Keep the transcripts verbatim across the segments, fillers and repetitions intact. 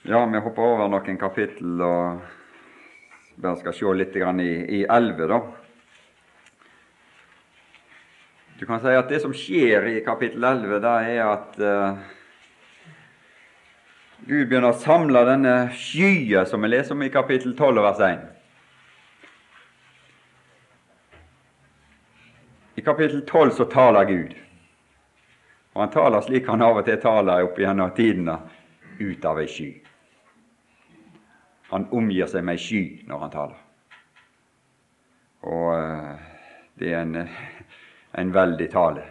Ja, vi hopper over noen kapittel og bare skal se litt grann i, i elleve, da. Du kan si at det som skjer i kapittel elleve, da er at uh, Gud begynner å samle denne skyen som vi leser om i kapittel tolv vers én. I kapittel tolv så taler Gud, og han taler slik han av og til taler opp gjennom tidene, ut av ei sky. Han omgir seg med ei sky når han taler. Og uh, det er en, en veldig tale.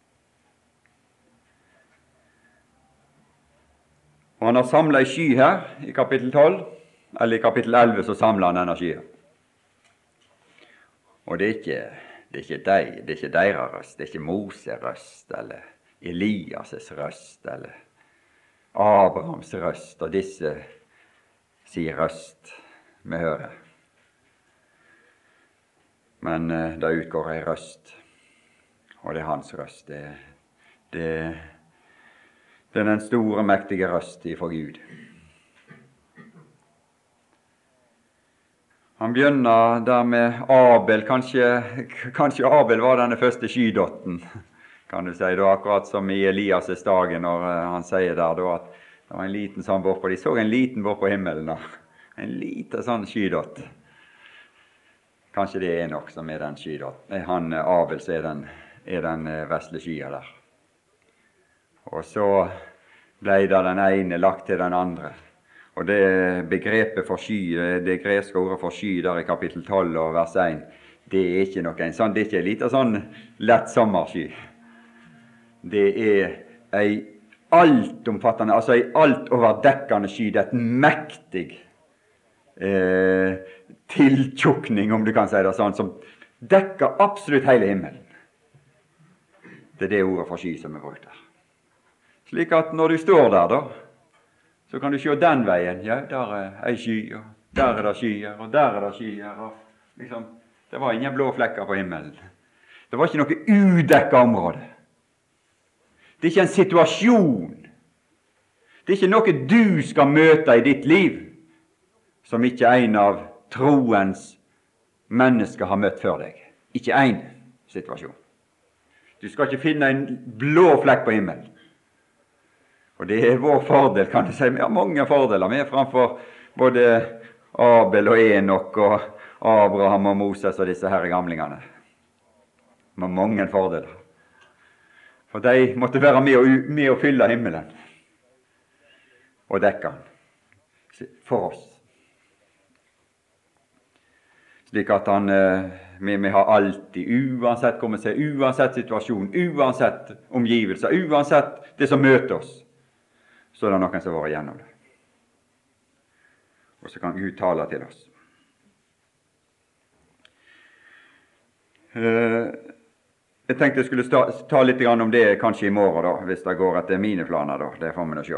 Og han har samlet ei sky her i kapittel tolv, eller i kapittel elleve så samler han denne skyen. Og det er ikke, det er ikke deg, det er ikke deres røst, det er ikke Moses røst, eller Elias' røst, eller Abrahams røst, og disse sier røst vi hører. Men uh, det utgår ei røst, og det er hans røst. Det, det, det er den store, mektige røst ifra Gud. Han begynner der med Abel. Kanskje, kanskje Abel var denne første skydotten, kan du si, da, akkurat som i Elias' dagen, når uh, han sier der da, at det var en liten sånn bort på, de så en liten bort på himmelen da, en liten sånn skydott. Kanskje det er nok som er den skydott. Han Abel så er den, er den vesle skya der. Og så ble det den ene lagt til den andre. Og det begrepet for sky, det greske ordet for sky der i kapittel tolv og vers én, det er ikke noe en sånn, det er ikke en liten sånn lett sommersky. Det er ei altomfattende, altså ei altoverdekkende sky, det er et mektig eh, tiltjukning, om du kan si det sånn, som dekker absolutt hele himmelen. Det er det ordet for sky som er brukt der. Slik at når du står der da, så kan du se den veien, ja, der er ei sky, og der er det skyer, og der er det skyer, og liksom, det var ingen blå flekker på himmelen. Det var ikke noe udekket område. Det er ikke en situasjon. Det er ikke noe du skal møte i ditt liv som ikke en av troens mennesker har møtt før deg. Ikke en situasjon. Du skal ikke finne en blå flekk på himmelen. Og det er vår fordel, kan du si. Vi har mange fordeler. Vi er framfor både Abel og Enok og Abraham og Moses og disse her gamlingene. Vi har mange fordeler. For de måtte være med å, med å fylle himmelen og dekke han for oss. Slik at han, vi, vi har alltid, uansett hvor vi ser, uansett situasjon, uansett omgivelser, uansett det som møter oss, så er det noen som var igjennom det. Og så kan Gud tale til oss. Uh, Jeg tenkte jeg skulle ta, ta litt om det kanskje i morgen, da, hvis det går etter mine planer. Da. Det får vi nå se.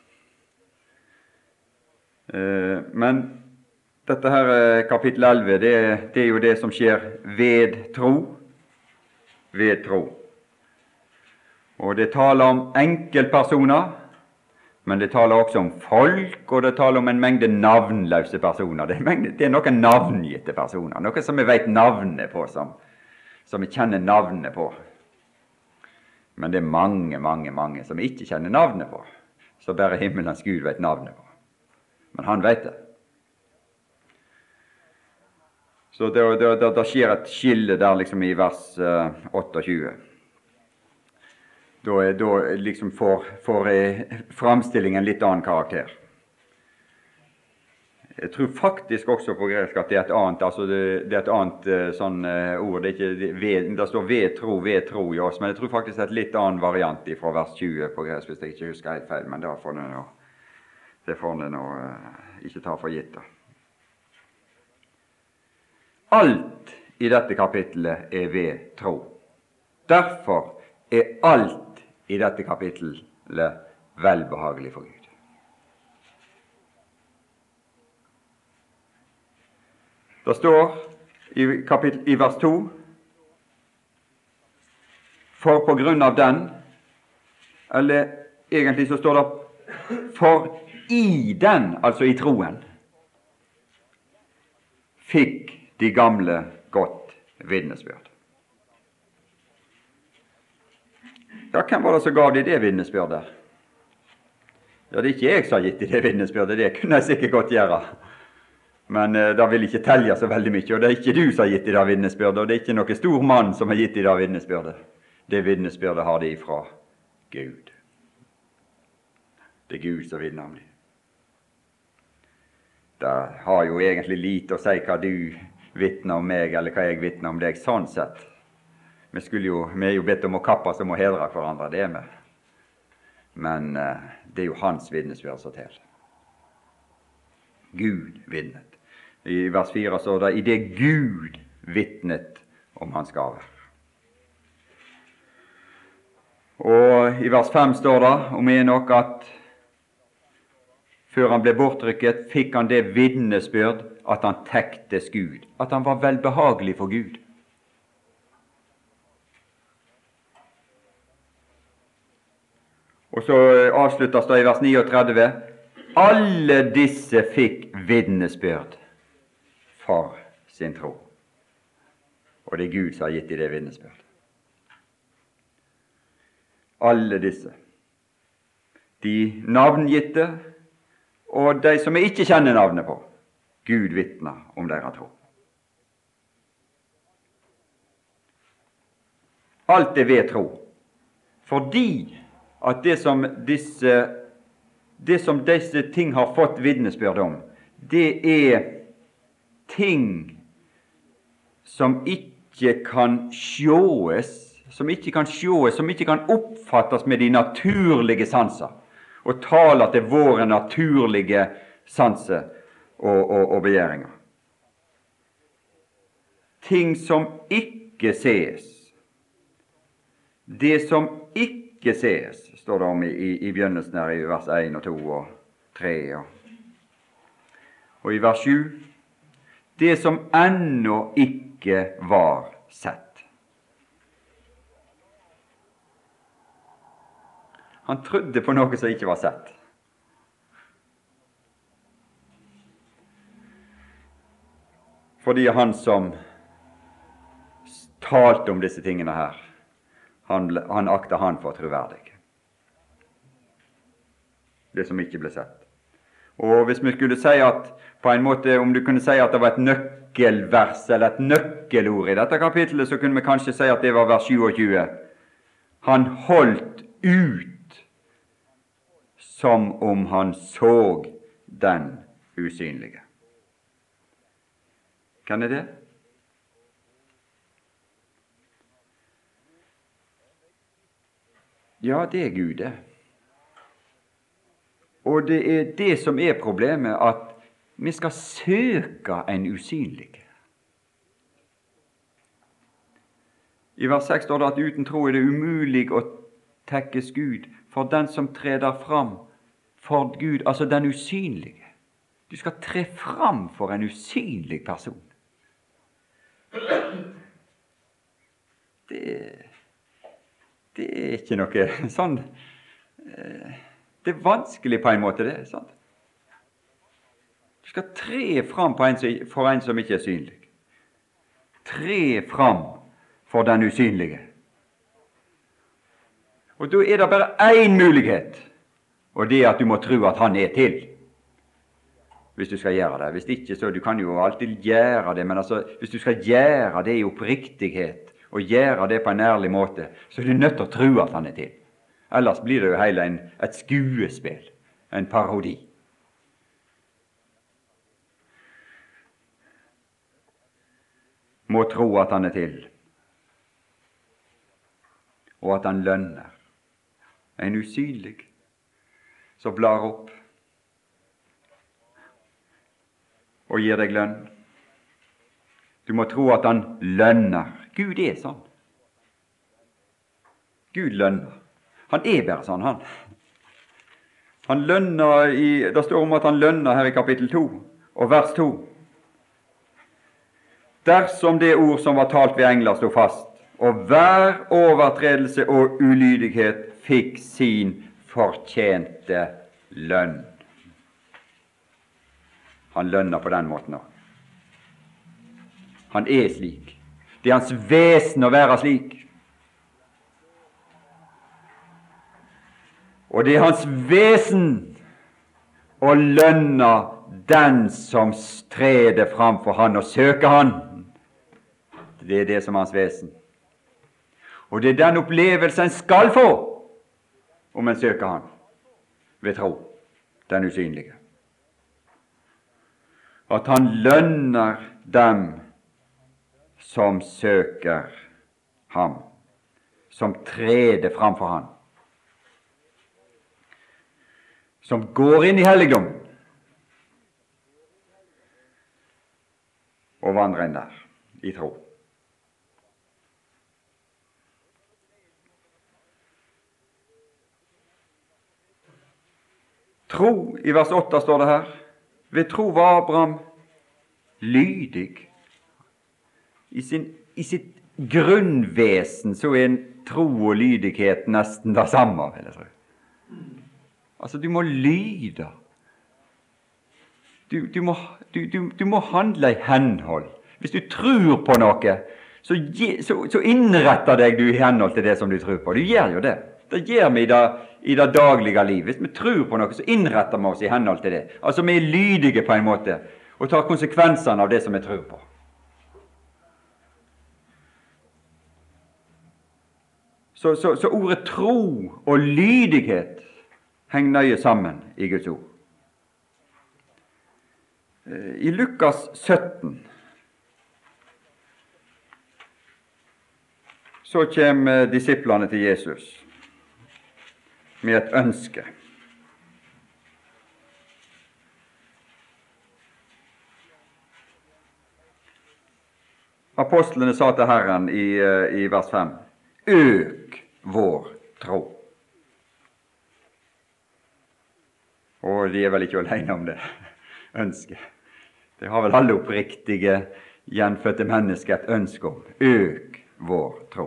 Eh, men dette her kapittel elleve, det, det er jo det som skjer ved tro. Ved tro. Og det taler om enkeltpersoner, men det taler også om folk, og det taler om en mengde navnløse personer. Det er, mengde, det er noen navngitte personer, noe som vi vet navnet på, som som vi kjenner navnet på. Men det er mange, mange, mange som vi ikke kjenner navnet på, så bare himmelens Gud vet navnet på. Men han vet det. Så det, det, det, det skjer et skille der liksom i vers uh, tjueåtte. Da, da liksom får, får framstillingen litt annen karakter. Jeg tror faktisk også på gresk at det er et annet, altså det, det er et annet uh, sånn uh, ord, det, er ikke, det, ved, det står ved tro, ved tro i oss, men jeg tror faktisk det er et litt annen variant fra vers tjue på gresk, hvis jeg ikke husker helt feil, men det får det nå, det får det nå uh, ikke ta for gitt da. Alt i dette kapittelet er ved tro. Derfor er alt i dette kapittelet velbehagelig for Gud. Det står i, kapittel, i vers to, for på grunn av den, eller egentlig så står det, for i den, altså i troen, fikk de gamle godt vitnesbyrd. Ja, hvem var det som gav de det vitnesbyrdet? Ja, det er ikke jeg som har gitt de det vitnesbyrdet, det kunne jeg sikkert godt gjøre. Men eh, det vil ikke telje så veldig mye, og det er ikke du som har gitt de det vitnesbyrdet, og det er ikke noen stor mann som har gitt de det vitnesbyrdet. Det vitnesbyrdet har de fra Gud. Det er Gud som vitner om de. Det har jo egentlig lite å si hva du vitner om meg, eller hva jeg vitner om deg, sånn sett. Vi, jo, vi er jo bedt om å kappe som å hedre hverandre, det er vi. Men eh, det er jo hans vitnesbyrd som til. Gud vitnet. I vers fire står det, i det Gud vitnet om hans gaver. Og i vers fem står det om Enok at før han ble bortrykket, fikk han det vitnesbyrd at han tektes Gud, at han var velbehagelig for Gud. Og så avsluttes det i vers trettini. Alle disse fikk vitnesbyrd for sin tro. Og det er Gud som har gitt dem det vitnesbyrd. Alle disse. De navngitte, og de som vi ikke kjenner navnet på. Gud vitner om deres tro. Alt er ved tro. Fordi at det som disse, det som disse ting har fått vitnesbyrd om, det er ting som ikke kan sjåes, som ikke kan sjåes, som ikke kan oppfattes med de naturlige sanser, og taler til våre naturlige sanser og, og, og begjæringer. Ting som ikke ses. Det som ikke ses, står det om i, i, i begynnelsen her i vers én og to og tre. Og, og i vers sju, det som ennå ikke var sett. Han trodde på noe som ikke var sett. Fordi han som talte om disse tingene her, han, ble, han akta han for troverdig. Det som ikke ble sett. Og hvis vi skulle si at, på en måte, om du kunne si at det var et nøkkelvers eller et nøkkelord i dette kapittelet, så kunne vi kanskje si at det var vers tjuesyv. Han holdt ut som om han så den usynlige. Kan det det? Ja, det er Gud, det. Og det er det som er problemet, at vi skal søke en usynlig. I vers seks står det at uten tro er det umulig å tekkes Gud, for den som treder fram for Gud, altså den usynlige. Du skal tre fram for en usynlig person. Det, det er ikke noe sånn, det er vanskelig på en måte, det, sant? Du skal tre fram på en, for en som ikke er synlig. Tre fram for den usynlige. Og da er det bare én mulighet, og det er at du må tro at han er til, hvis du skal gjøre det. Hvis ikke, så du kan jo alltid gjøre det, men altså, hvis du skal gjøre det i oppriktighet, og gjøre det på en ærlig måte, så er du nødt til å tro at han er til. Ellers blir det jo hele en, et skuespill, en parodi. Må tro at han er til, og at han lønner. En usynlig som blar opp og gir deg lønn. Du må tro at han lønner. Gud er sånn. Gud lønner. Han er bare sånn, han. Han lønner i, det står om at han lønner her i kapittel to, og vers to. Dersom det ord som var talt ved engler stod fast, og hver overtredelse og ulydighet fikk sin fortjente lønn. Han lønner på den måten også. Han er slik. Det er hans vesen å være slik. Og det er hans vesen å lønne den som treder framfor han og søker han. Det er det som er hans vesen. Og det er den opplevelsen en skal få om en søker han ved tro, den usynlige. At han lønner dem som søker ham, som treder framfor ham, som går inn i helligdom og vandrer inn der i tro. Tro, i vers åtte står det her, ved tro var Abraham lydig. I, sin, i sitt grunnvesen så er en tro og lydighet nesten det samme, vil jeg tro. Altså, du må lyde. Du, du, må, du, du, du må handle i henhold. Hvis du tror på noe, så, så, så innretter deg du i henhold til det som du tror på. Du gjør jo det. Det gjør vi i det, i det daglige liv. Hvis vi tror på noe, så innretter vi oss i henhold til det. Altså, vi er lydige på en måte, og tar konsekvensene av det som vi tror på. Så, så, så ordet tro og lydighet henger nøye sammen i Guds ord. I Lukas sytten så kommer disiplene til Jesus med et ønske. Apostlene sa til Herren i, i vers fem, øk vår tro. Og de er vel ikke alene om det ønsket. Det har vel alle oppriktige, gjenfødte mennesker et ønske om. Øk vår tro.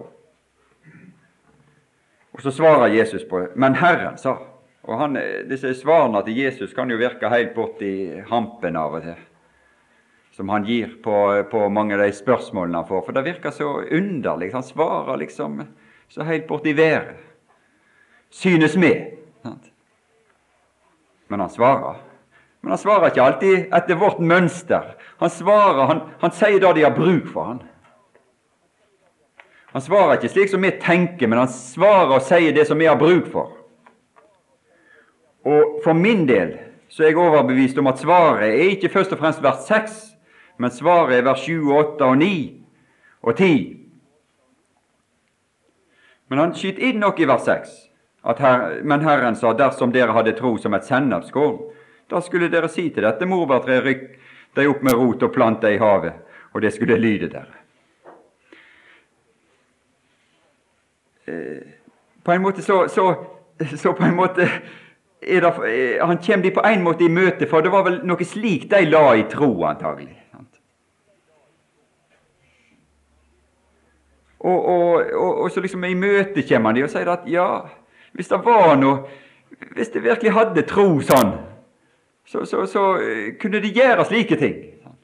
Og så svarer Jesus på det. Men Herren sa, og han, disse svarene til Jesus kan jo virke helt bort i hampen av og til, som han gir på, på mange av de spørsmålene han får, for det virker så underlig. Han svarer liksom så helt bort i været. Synes med. Sant? Men han svarer. Men han svarer ikke alltid etter vårt mønster. Han svarer, han, han sier da de har bruk for han. Han svarer ikke slik som vi tenker, men han svarer og sier det som vi har bruk for. Og for min del så er jeg overbevist om at svaret er ikke først og fremst vers seks, men svaret er vers sju, åtte og ni og ti. Men han skyter inn nok i vers seks. At her, men Herren sa, dersom dere hadde tro som et sennepskorn, da skulle dere si til dette morbærtre, rykk deg opp med rot og plant deg i havet, og det skulle lyde dere. Eh, på en måte så, så, så på en måte er det, eh, han kommer de på en måte i møte, for det var vel noe slik de la i tro antagelig. Og, og, og, og så liksom i møte kommer han de og sier at ja, hvis det var noe, hvis det virkelig hadde tro sånn, så, så, så kunne de gjøre slike ting.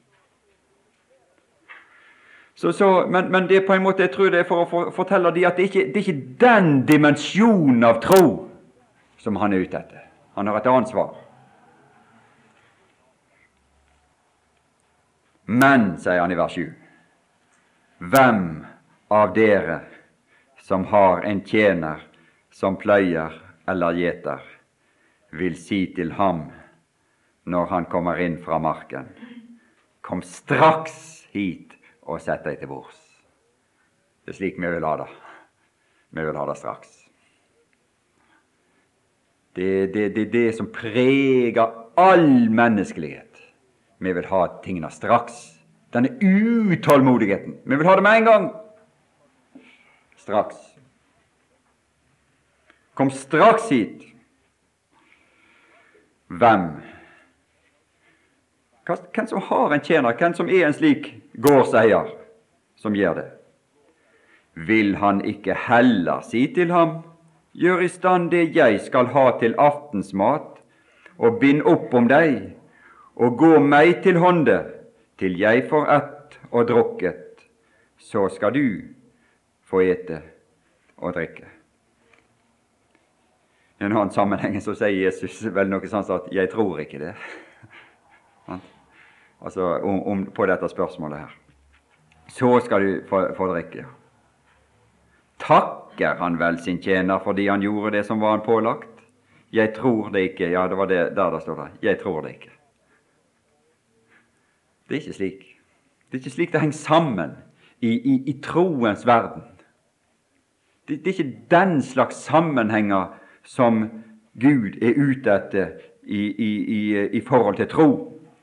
Så, så, men, men det er på en måte, jeg tror det er for å for, fortelle de at det ikke det er ikke den dimensjonen av tro som han er ute etter. Han har et ansvar. Men, sier han i vers sju, hvem av dere som har en tjener som pløyer eller gjeter, vil si til ham når han kommer inn fra marken, kom straks hit og sett deg til bords. Det er slik vi vil ha det. Vi vil ha det straks. Det er det, det, det som preger all menneskelighet. Vi vil ha tingene straks. Denne utålmodigheten. Vi vil ha det med en gang. Straks. Kom straks hit. Hvem? Hvem som har en tjener, hvem som er en slik gårdseier som gjør det? Vil han ikke heller si til ham, gjør i stand det jeg skal ha til aftensmat, og bind opp om deg, og gå meg til hånde, til jeg får ett og drukket, så skal du få ete og drikke. I en annen sammenheng så sier Jesus vel noe sånt at jeg tror ikke det. Altså om, om, på dette spørsmålet her. Så skal du få, få drikke. Takker han vel sin tjener fordi han gjorde det som var han pålagt? Jeg tror det ikke. Ja, det var det der det står der. Jeg tror det ikke. Det er ikke slik. Det er ikke slik det henger sammen i, i, i troens verden. Det, det er ikke den slags sammenhenger som Gud er ute etter i, i, i, i forhold til tro.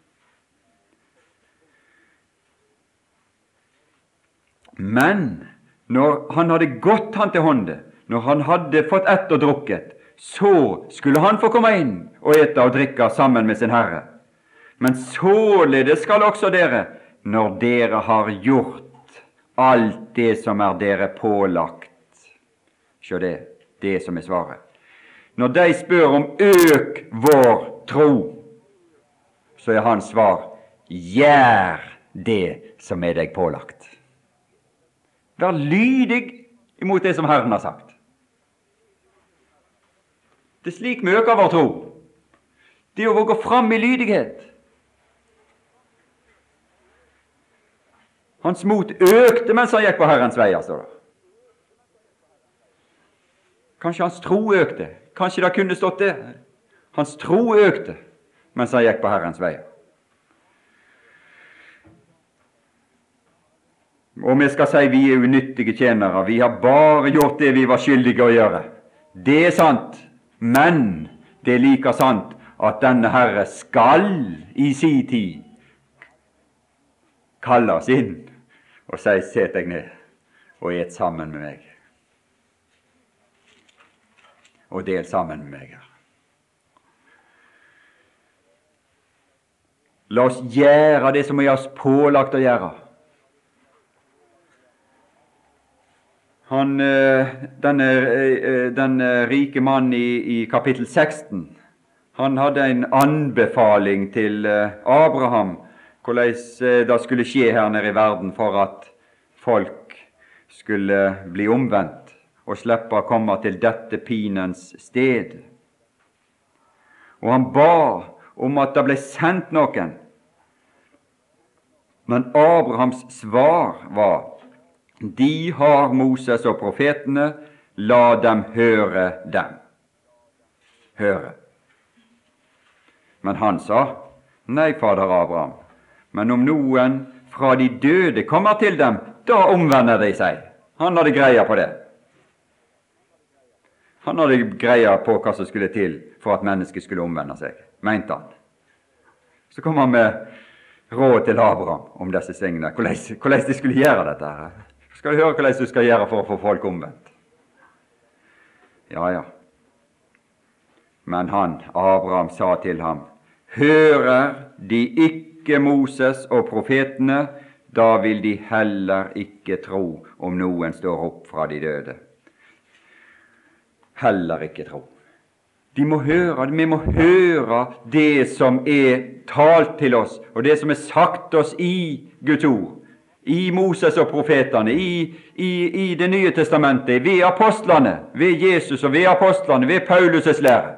Men når han hadde gått han til hånde, når han hadde fått ett og drukket, så skulle han få komme inn og ete og drikke sammen med sin Herre. Men således skal også dere, når dere har gjort alt det som er dere pålagt. Se det, det som er svaret. Når de spør om øk vår tro, så er hans svar, gjør det som er deg pålagt. Vær lydig imot det som Herren har sagt. Det er slik vi øker vår tro. Det er å gå fram i lydighet. Hans mot økte mens han gikk på Herrens veier, står det. Kanskje hans tro økte. Kanskje det kunne stått det. Hans tro økte mens han gikk på Herrens veier. Og vi skal si vi er unyttige tjenere. Vi har bare gjort det vi var skyldige å gjøre. Det er sant, men det er like sant at denne Herre skal i sin tid kalle oss inn og si, set deg ned og et sammen med meg. Og del sammen med meg her. La oss gjøre det som er oss pålagt å gjøre. Han, denne, denne rike mann i, i kapittel seksten, han hadde en anbefaling til Abraham, hvordan det skulle skje her nede i verden for at folk skulle bli omvendt og slippe å komme til dette pinens sted. Og han ba om at det ble sendt noen. Men Abrahams svar var, de har Moses og profetene, la dem høre dem. Høre. Men han sa, nei, fader Abraham, men om noen fra de døde kommer til dem, da omvender de seg. Han hadde greia på det. Han hadde greia på hva som skulle til for at mennesket skulle omvende seg, mente han. Så kom han med råd til Abraham om disse tingene, hvordan, hvordan de skulle gjøre dette her. Skal du høre hvordan du skal gjøre for å få folk omvendt? Ja, ja. Men han, Abraham, sa til ham, hører de ikke Moses og profetene, da vil de heller ikke tro om noen står opp fra de døde. Heller ikke tro. De må høre, vi må høre det som er talt til oss, og det som er sagt oss i Guds ord, i Moses og profetene, i, i, i det nye testamentet, ved apostlene, ved Jesus og ved apostlene, ved Paulus' lære.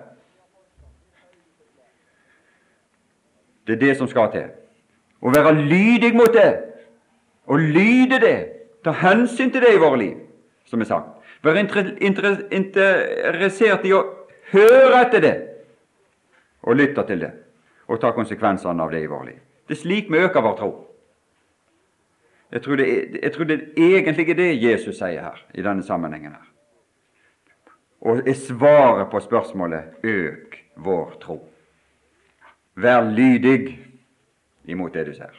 Det er det som skal til. Å være lydig mot det, og lyde det, ta hensyn til det i våre liv, som er sagt. Være inter, inter, interessert i å høre etter det, og lytte til det, og ta konsekvensene av det i våre liv. Det er slik vi øker vår tro. Jeg tror, det er, jeg tror det er egentlig det Jesus sier her, i denne sammenhengen her. Og er svaret på spørsmålet, øk vår tro. Vær lydig imot det du ser.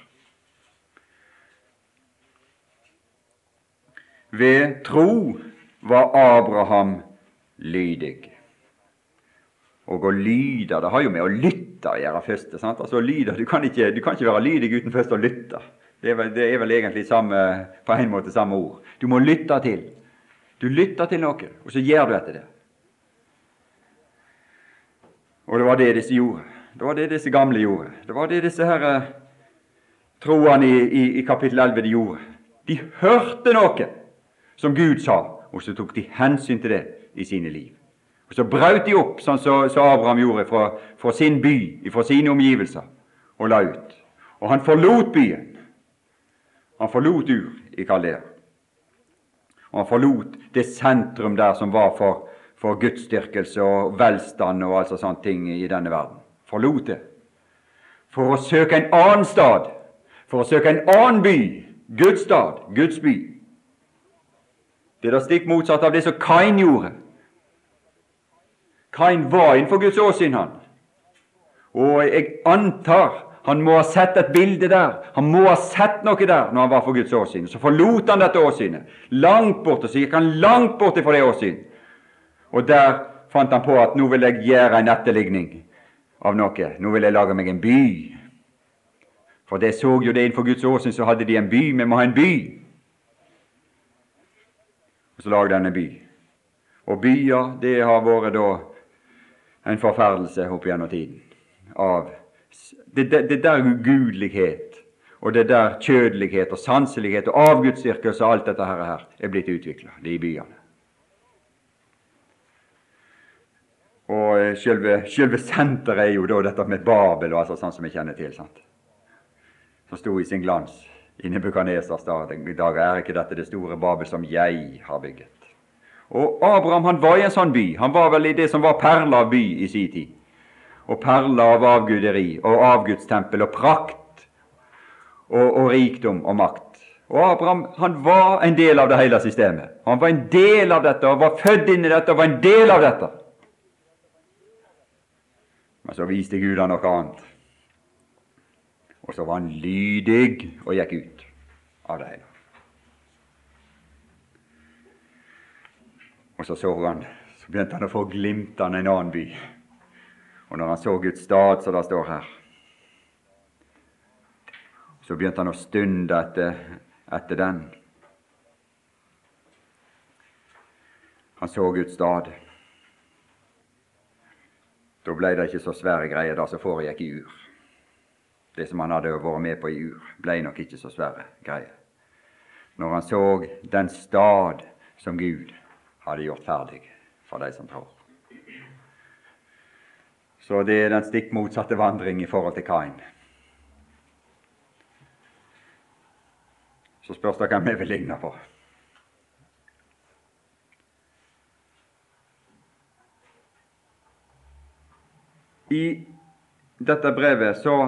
Ved tro var Abraham lydig. Og å lyde, det har jo med å lytte å gjøre først, sant? Altså lyde, du kan ikke, du kan ikke være lydig uten først å lytte. Det er, vel, det er vel egentlig samme, på en måte samme ord. Du må lytte til. Du lytter til noe, og så gjør du etter det. Og det var det disse gjorde. Det var det disse gamle gjorde. Det var det disse her eh, troende i, i, i kapittel elleve de gjorde. De hørte noe som Gud sa, og så tok de hensyn til det i sine liv. Og så brøt de opp, sånn som så, så Abraham gjorde, fra, fra sin by, fra sine omgivelser, og la ut. Og han forlot byen. Han forlot Ur i Kaldea. Og han forlot det sentrum der som var for, for gudsdyrkelse og velstand og altså sånne ting i denne verden. Forlot det. For å søke en annen stad, for å søke en annen by, Guds stad, Guds by. Det er da stikk motsatt av det som Kain gjorde. Kain var innenfor Guds åsyn, han. Og jeg antar han må ha sett et bilde der. Han må ha sett noe der når han var for Guds åsyn. Så forlot han dette åsynet. Langt bort, og så gikk han langt bort fra det åsyn. Og der fant han på at nå vil jeg gjøre en etterligning av noe. Nå vil jeg lage meg en by. For det så jo det innenfor Guds åsyn, så hadde de en by. Vi må ha en by. Og så lagde han en by. Og byer, det har vært da en forferdelse opp gjennom tiden. Av det, det, det der ugudelighet, og det der kjødelighet og sanselighet og avgudsdyrkelse og alt dette her, her er blitt utviklet, det i byene. Og selve, selve senteret er jo da dette med Babel, og altså sånn som vi kjenner til, sant? Som stod i sin glans i Nebukadnesars dag. I dag er ikke dette det store Babel som jeg har bygget. Og Abraham, han var i en sånn by. Han var vel i det som var perla av by i sin tid. Og perla av avguderi og avgudstempel og prakt og, og rikdom og makt. Og Abraham, han var en del av det hele systemet. Han var en del av dette, og var født inn i dette, og var en del av dette. Men så viste Gud han noe annet. Og så var han lydig og gikk ut av det hele. Og så så han, så begynte han å få glimtene en annen by. Og når han så Guds stad, så det står her, så begynte han å stunde etter, etter den. Han så Guds stad. Da ble det ikke så svære greier da som foregikk i Ur. Det som han hadde vært med på i Ur, ble nok ikke så svære greier. Når han så den stad som Gud hadde gjort ferdig for de som tror. Så det er den stikk motsatte vandring i forhold til Kain. Så spørs det hva vi vil ligne på. I dette brevet så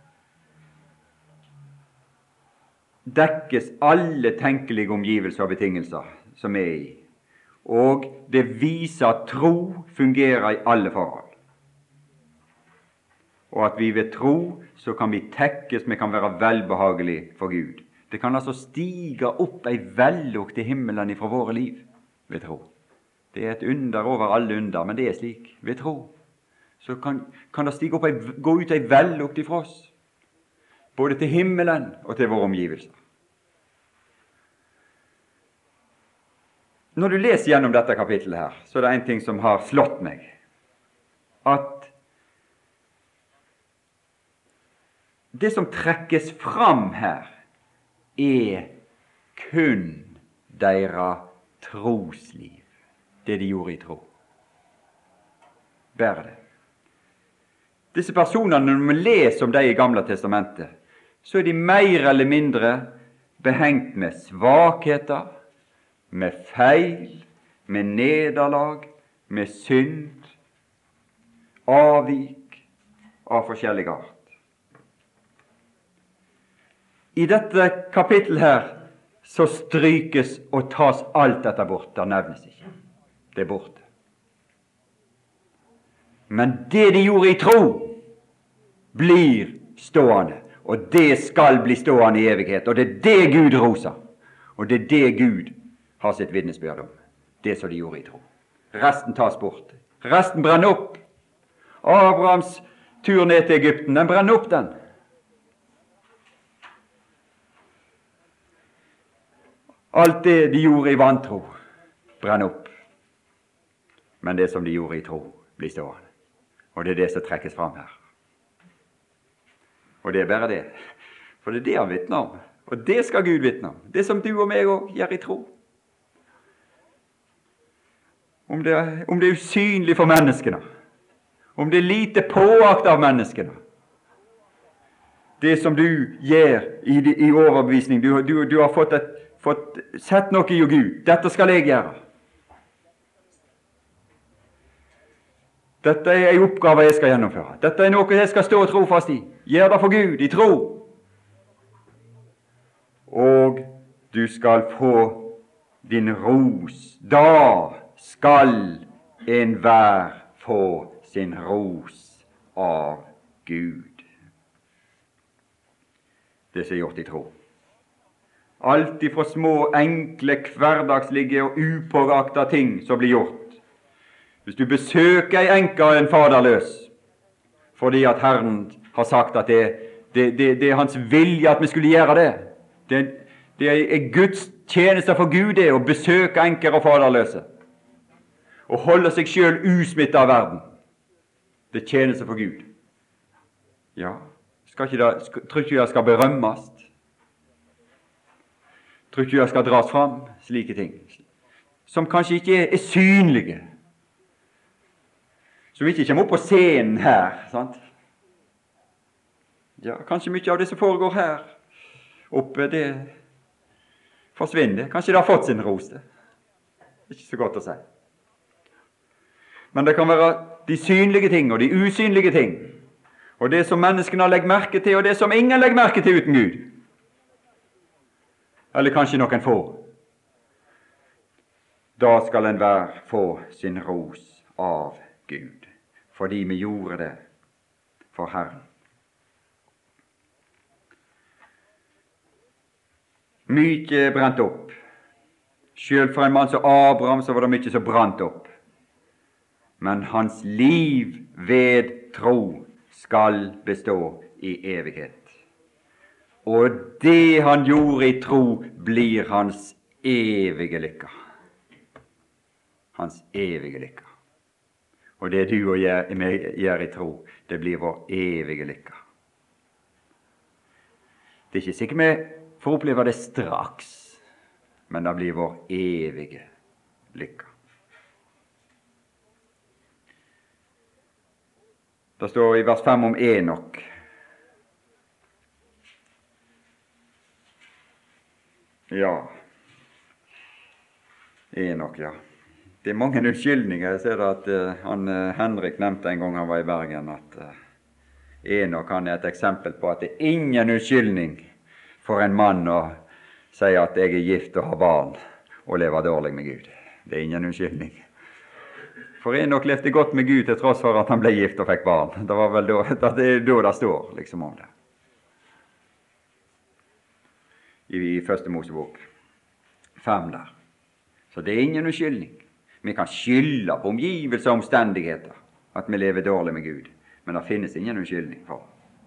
dekkes alle tenkelige omgivelser og betingelser som er i, og det viser at tro fungerer i alle forhold. Og at vi ved tro så kan vi tekkes, vi kan være velbehagelig for Gud. Det kan altså stige opp ei vellukt til himmelen ifra våre liv ved tro. Det er et under over alle under, men det er slik. Ved tro så kan, kan det stige opp ei, gå ut ei vellukt ifra oss, både til himmelen og til våre omgivelser. Når du leser gjennom dette kapittelet her, så er det en ting som har slått meg. At det som trekkes fram her, er kun deres trosliv, det de gjorde i tro. Bare det. Disse personene, når vi leser om dem i Gamle testamentet, så er de mer eller mindre behengt med svakheter, med feil, med nederlag, med synd, avvik av forskjellig art. I dette kapittel her så strykes og tas alt dette bort. Det nevnes ikke. Det er borte. Men det de gjorde i tro, blir stående. Og det skal bli stående i evighet. Og det er det Gud roser. Og det er det Gud har sitt vitnesbyrd om. Det som de gjorde i tro. Resten tas bort. Resten brenner opp. Abrahams tur ned til Egypten, den brenner opp den. Alt det de gjorde i vantro, brenner opp. Men det som de gjorde i tro, blir stående. Og det er det som trekkes fram her. Og det er bare det. For det er det han vitner om. Og det skal Gud vitne om. Det som du og meg også gjør i tro. Om det, om det er usynlig for menneskene. Om det er lite påakt av menneskene. Det som du gjør i, i overbevisning. Du, du, du har fått, et, fått sett noe i Gud. Dette skal jeg gjøre. Dette er en oppgave jeg skal gjennomføre. Dette er noe jeg skal stå og tro fast i. Gjør det for Gud, i tro. Og du skal få din ros. Da skal enhver få sin ros av Gud. Det som er gjort i tro. Alt ifra små, enkle, hverdagslige og upåakta ting som blir gjort. Hvis du besøker ei enke og en faderløs, fordi at Herren har sagt at det, det, det, det er hans vilje at vi skulle gjøre det. Det, det er Guds tjeneste for Gud det, å besøke enker og faderløse. Og holde seg selv usmittet av verden. Det er tjeneste for Gud. Ja, skal ikke det, skal, tror ikke jeg skal berømmes. Tror ikke jeg skal dras fram, slike ting. Som kanskje ikke er, er synlige. Så vi ikke kommer opp på scenen her, sant? Ja, kanskje mye av det som foregår her oppe, det forsvinner. Kanskje det har fått sin ros, det. Ikke så godt å si. Men det kan være de synlige ting og de usynlige ting, og det som menneskene legger merke til, og det som ingen legger merke til uten Gud. Eller kanskje noen få. Da skal enhver få sin ros av Gud, fordi vi gjorde det for Herren. Mykje brent opp. Selv for en mann som Abraham så var det mykje som brant opp. Men hans liv ved tro skal bestå i evighet. Og det han gjorde i tro blir hans evige lykke. Hans evige lykke. Og det du og jeg gjør i tro, det blir vår evige lykke. Det er ikke sikkert vi får oppleve det straks, men det blir vår evige lykke. Det står i vers fem om Enok. Ja, Enok, ja. Det er mange unnskyldninger. Jeg ser at uh, han, uh, Henrik nevnte en gang han var i Bergen, at uh, Enok han er et eksempel på at det er ingen unnskyldning for en mann å si at jeg er gift og har barn og lever dårlig med Gud. Det er ingen unnskyldning. For Enok levde godt med Gud til tross for at han ble gift og fikk barn. Det var vel da det, det, da det står liksom om det. I, i første Mosebok fem der. Så det er ingen unnskyldning. Vi kan skylde på omgivelser og omstendigheter at vi lever dårlig med Gud, men det finnes ingen unnskyldning for.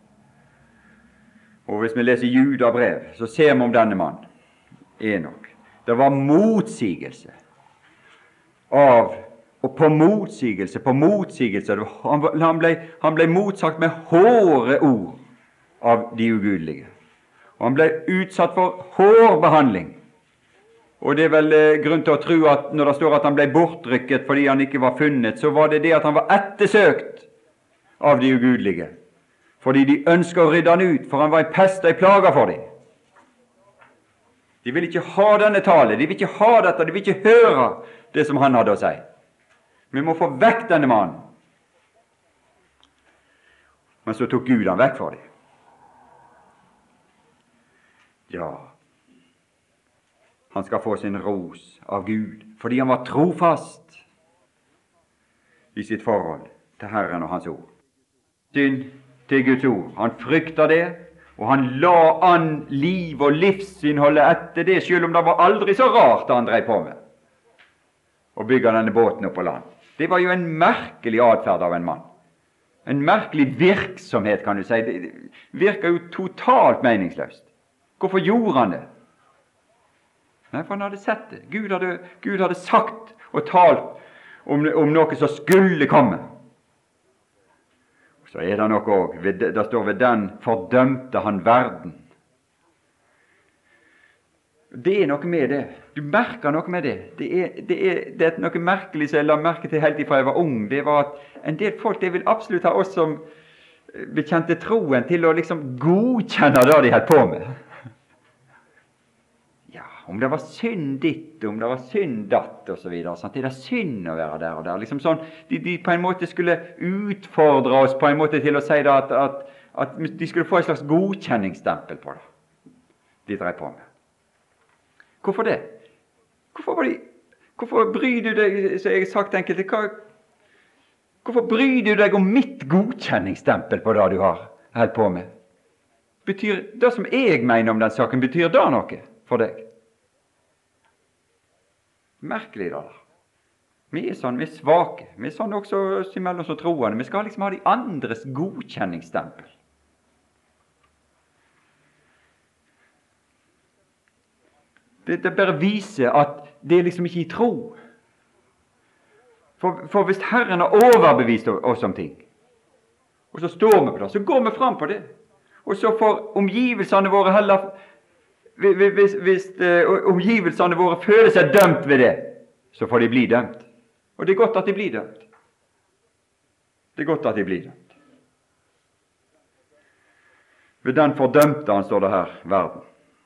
Og hvis vi leser Judabrev, så ser vi om denne mann, Enok. Det var motsigelse av, og på motsigelse, på motsigelse. Han ble, han ble motsagt med hårde ord av de ugudelige. Og han ble utsatt for hård behandling. Og det er vel eh, grunn til å tro at når det står at han ble bortrykket fordi han ikke var funnet, så var det det at han var ettersøkt av de ugudelige. Fordi de ønsket å rydde han ut, for han var en pest og en plage for dem. De vil ikke ha denne tale, de vil ikke ha dette, de vil ikke høre det som han hadde å si. Vi må få vekk denne mannen. Men så tok Gud han vekk for dem. Ja, han skal få sin ros av Gud, fordi han var trofast i sitt forhold til Herren og hans ord. Synd til Guds ord. Han frykta det, og han la an liv og livsinnholdet etter det, selv om det var aldri så rart det han drev på med, å bygge denne båten opp på land. Det var jo en merkelig adferd av en mann. En merkelig virksomhet, kan du si. Det virker jo totalt meningsløst. Hvorfor gjorde han det? Nei, for han hadde sett det. Gud hadde, Gud hadde sagt og talt om, om noe som skulle komme. Så er det nok òg, det står ved den fordømte han verden. Det er noe med det. Du merker noe med det. Det er, det er, det er noe merkelig som jeg la merke til helt ifra jeg var ung. Det var at en del folk, det vil absolutt ha oss som bekjente troen til å liksom godkjenne det de holdt på med. Ja, om det var synd ditt, om det var synd datt og så videre, sånn, det er synd å være der og der. Liksom sånn, de, de på en måte skulle utfordre oss på en måte til å si det at, at, at de skulle få et slags godkjenningsstempel på det. De drev på med. Hvorfor det? Hvorfor, var de, hvorfor bryr du deg, så jeg har sagt enkelte, hva, hvorfor bryr du deg om mitt godkjenningsstempel på det du har holdt på med? Betyr det som jeg mener om den saken, betyr det noe for deg? Merkelig da. Vi er sånn, vi er svake. Vi er sånn også imellom som troende. Vi skal liksom ha de andres godkjenningsstempel. Det, det bare viser at det er liksom ikke i tro. For, for hvis Herren har overbevist oss om ting, og så står vi på det, så går vi fram på det. Og så får omgivelsene våre heller, hvis, hvis uh, omgivelsene våre føler seg dømt ved det, så får de bli dømt. Og det er godt at de blir dømt. Det er godt at de blir dømt. Ved den fordømte han, står det her, verden.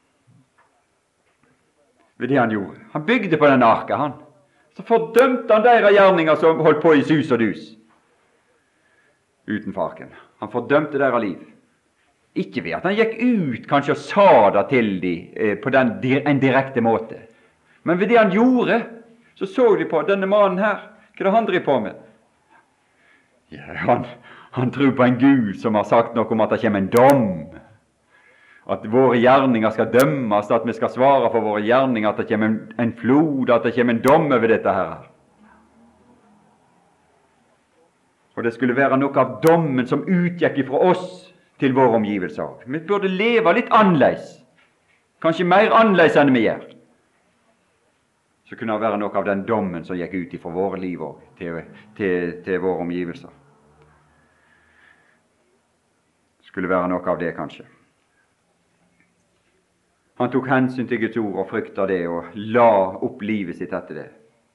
Ved det han gjorde. Han bygde på den arka, han. Så fordømte han deres gjerninger som holdt på i sus og dus utenfor arken. Han fordømte deres liv. Ikke ved at han gikk ut kanskje og sa det til dem eh, på den, en direkte måte. Men ved det han gjorde, så så de på denne mannen her. Hva er det han driver på med? Ja, han, han tror på en Gud som har sagt noe om at det kommer en dom. At våre gjerninger skal dømmes, at vi skal svare for våre gjerninger, at det kommer en, en flod, at det kommer en dom over dette her. Og det skulle være noe av dommen som utgikk ifra oss til vår omgivelse. Vi burde leve litt annerledes, kanskje mer annerledes enn vi gjør. Så kunne det være noe av den dommen som gikk ut ifra våre liv også, til, til, til våre omgivelser. Skulle være noe av det, kanskje. Han tok hensyn til Guds ord og frykta det, og la opp livet sitt etter det.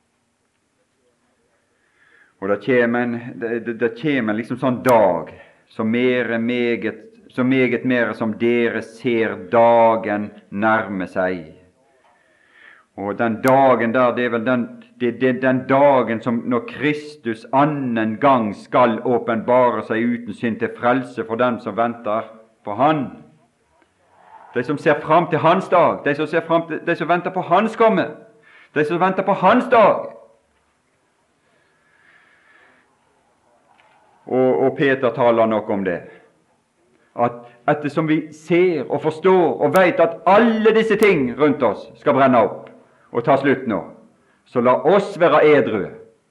Og det kommer en, det, det, det kommer liksom sånn dag, så mere meget, så meget mere som dere ser dagen nærme seg. Og den dagen der, det er vel den, det, det, den dagen som når Kristus annen gang skal åpenbare seg uten synd til frelse for dem som venter på Han. De som ser fram til hans dag, de som, ser frem til, de som venter på hans komme, de som venter på hans dag. Og, og Peter taler nok om det, at ettersom vi ser og forstår og vet at alle disse ting rundt oss skal brenne opp og ta slutt nå, så la oss være edrue.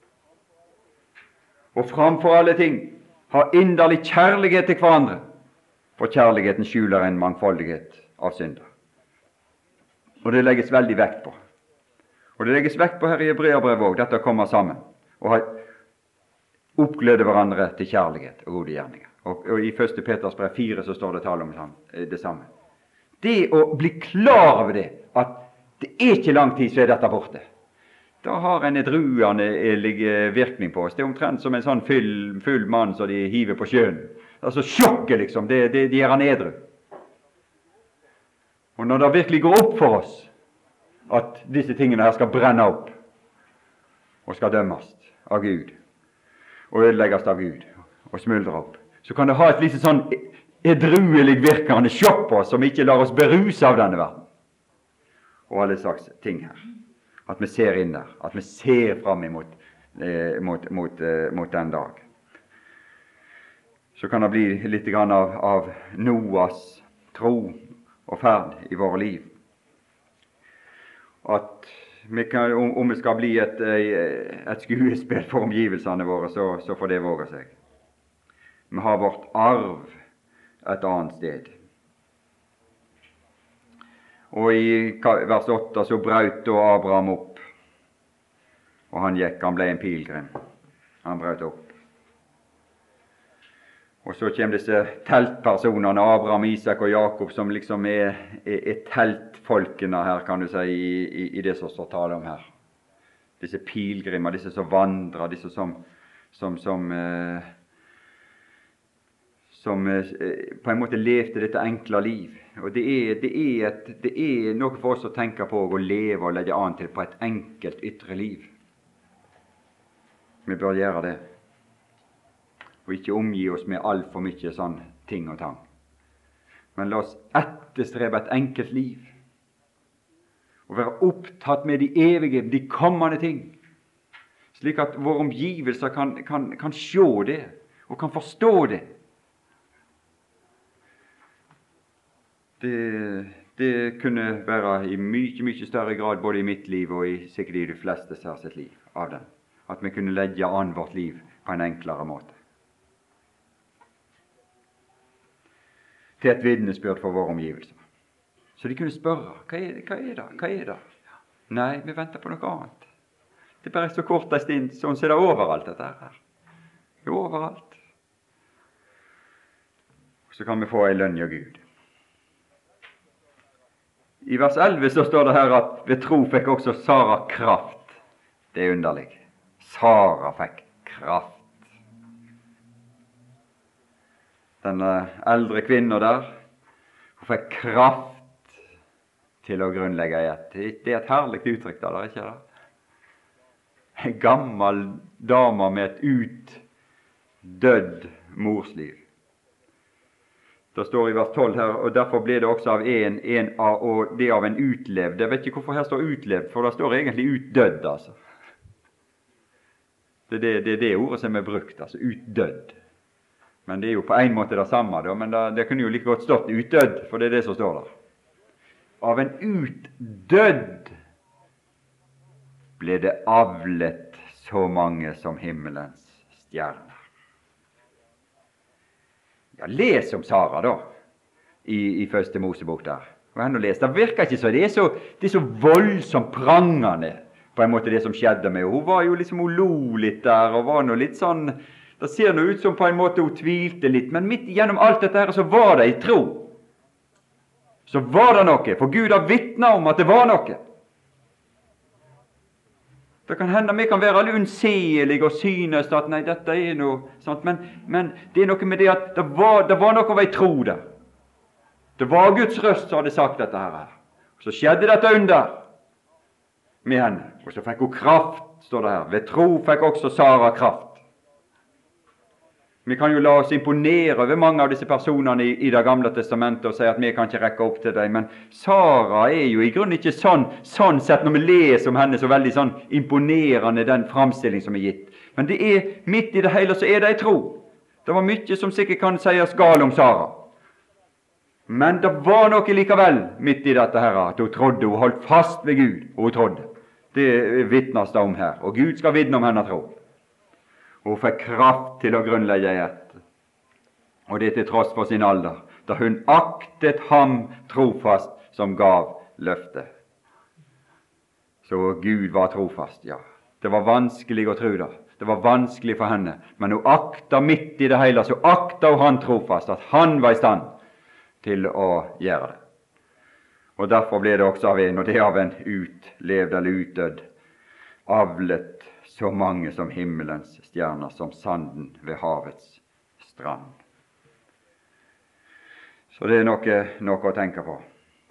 Og framfor alle ting ha inderlig kjærlighet til hverandre, for kjærligheten skjuler en mangfoldighet av synder. Og det legges veldig vekt på. Og det legges vekt på her i Hebreerbrevet også, dette kommer sammen, og har oppglødet hverandre til kjærlighet og gode gjerninger. Og, og i første Peters brev fire så står det tale om det samme. Det å bli klar over det, at det er ikke lang tid så er dette borte. Da har en edruende virkning på oss. Det er omtrent som en sånn full, full mann som de hiver på sjøen. Altså sjokket liksom, det, det, de er han edru. Og når det virkelig går opp for oss at disse tingene her skal brenne opp og skal dømmes av Gud og ødelegges av Gud og smuldre opp, så kan det ha et lite sånn edruelig virkende sjokk på oss som ikke lar oss beruse av denne verden og alle slags ting her. At vi ser inn der, at vi ser frem imot eh, mot, mot, eh, mot den dag. Så kan det bli litt grann av, av Noas tro og ferd i våre liv. At vi kan, om, om det skal bli et, et skuespill for omgivelsene våre, så, så får det våge seg. Vi har vårt arv et annet sted. Og i vers åtte så brøt da Abraham opp, og han gikk, han ble en pilgrim. Han brøt opp. Og så kommer disse teltpersonene, Abraham, Isak og Jakob, som liksom er, er, er teltfolkene her, kan du si, i, i, i det som står tale om her. Disse pilgrimer, disse som vandrer, disse som, som, som, eh, som eh, på en måte levde dette enkle liv. Og det er, det, er et, det er noe for oss å tenke på å leve og legge an til på et enkelt ytre liv. Vi bør gjøre det. Og ikke omgi oss med alt for mye sånn ting og tang. Men la oss etterstrebe et enkelt liv, og være opptatt med de evige, de kommende ting, slik at våre omgivelser kan, kan, kan se det, og kan forstå det. Det, det kunne være i mye, mye større grad, både i mitt liv og i sikkert i de fleste her sitt liv, av dem, at vi kunne legge an vårt liv på en enklere måte. Til et vitnesbyrd for våre omgivelser. Så de kunne spørre, hva er det, hva er det, hva er det? Nei, vi venter på noe annet. Det er bare så kort en stund, sånn ser det overalt dette her. Det er overalt. Så kan vi få en lønn av Gud. I vers elleve så står det her at ved tro fikk også Sara kraft. Det er underlig. Sara fikk kraft. Den eldre kvinnen der, hun fikk kraft til å grunnlegge et. Det er et herlig uttrykk da, det er ikke det? En gammel dame med et utdødd morsliv. Det står i vers tolv her, og derfor ble det også av en, en av, og det av en utlevd. Jeg vet ikke hvorfor her står utlevd, for det står egentlig utdødd, altså. Det er det, det, er det ordet som er brukt, altså utdødd. Men det er jo på en måte det samme, da, men det, det kunne jo like godt stått utdødd, for det er det som står der. Av en utdødd ble det avlet så mange som himmelens stjerner. Ja, les om Sara da, i, i første Mosebok der. Og henne les. Det virker ikke så, det er så, det er så voldsomt prangende, på en måte det som skjedde med henne. Hun var jo liksom, hun lo litt der, og var noe litt sånn, det ser noe ut som på en måte hun tvilte litt, men midt gjennom alt dette her, så var det i tro. Så var det noe, for Gud har vittnet om at det var noe. Det kan hende vi kan være alle unnselige og synes at nei, dette er noe sånt, men, men det er noe med det at det var, det var noe av ei tro der. Det var Guds røst som hadde sagt dette her. Så skjedde dette under med henne, og så fikk hun kraft, står det her. Ved tro fikk også Sara kraft. Vi kan jo la oss imponere over mange av disse personene i, i det gamle testamentet og si at vi kan ikke rekke opp til dem, men Sara er jo i grunnen ikke sånn, sånn sett når vi leser om henne så veldig sånn imponerende den framstilling som er gitt. Men det er midt i det hele så er det en tro. Det var mye som sikkert kan sies gal om Sara. Men det var noe likevel midt i dette her, at hun trodde, hun holdt fast ved Gud, og hun trodde. Det vittnes det om her, og Gud skal vitne om henne tro. Hun fikk kraft til å grunnlegge ett, og det til tross for sin alder, da hun aktet ham trofast som gav løftet. Så Gud var trofast, ja. Det var vanskelig å tro det. Det var vanskelig for henne, men hun akta midt i det hele, så akta hun han trofast, at han var i stand til å gjøre det. Og derfor ble det også av en, og det av en utlevd eller utdødd, avlet så mange som himmelens stjerner, som sanden ved havets strand. Så det er noe, noe å tenke på.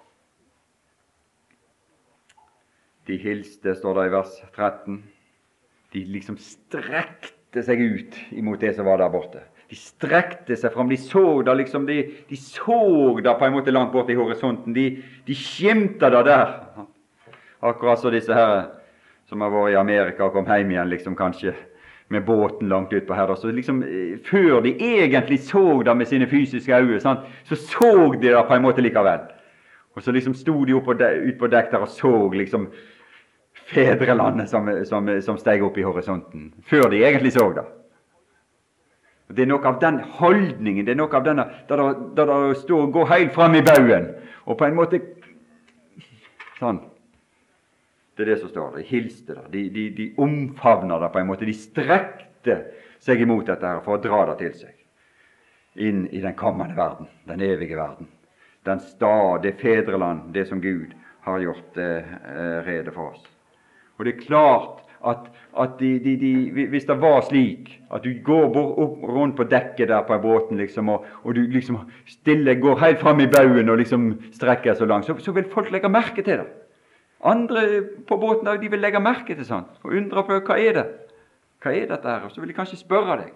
De hilste, står det i vers tretten. De liksom strekte seg ut imot det som var der borte. De strekte seg fram, de så det liksom, de, de så det på en måte langt bort i horisonten. De, de skimta det der. Akkurat så disse her som har vært i Amerika og kom hjem igjen, liksom kanskje med båten langt ut på her. Så liksom, før de egentlig så det med sine fysiske øyne, sant, så så de det på en måte likevel. Og så liksom sto de ut på, ut på dekk der og så liksom fedrelandet som, som, som steg opp i horisonten, før de egentlig så det. Det er noe av den holdningen, det er noe av denne, der det, det står, går helt frem i baugen, og på en måte, sånn, det er det som står, de hilste det, de, de, de omfavner det på en måte, de strekte seg imot dette her for å dra det til seg. inn i den kommende verden, den evige verden. Den stad, det fedreland, det som Gud har gjort eh, rede for oss. Og det er klart at, at de, de, de, hvis det var slik at du går opp, rundt på dekket der på båten liksom, og, og du liksom stille går helt frem i baugen og liksom strekker så langt, så, så vil folk legge merke til det. Andre på båten der, de vil legge merke til sånt og undre på hva er det? Hva er dette her? Og så vil de kanskje spørre deg.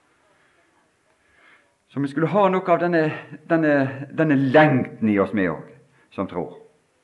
Så vi skulle ha noe av denne, denne, denne lengten i oss med òg, som tror.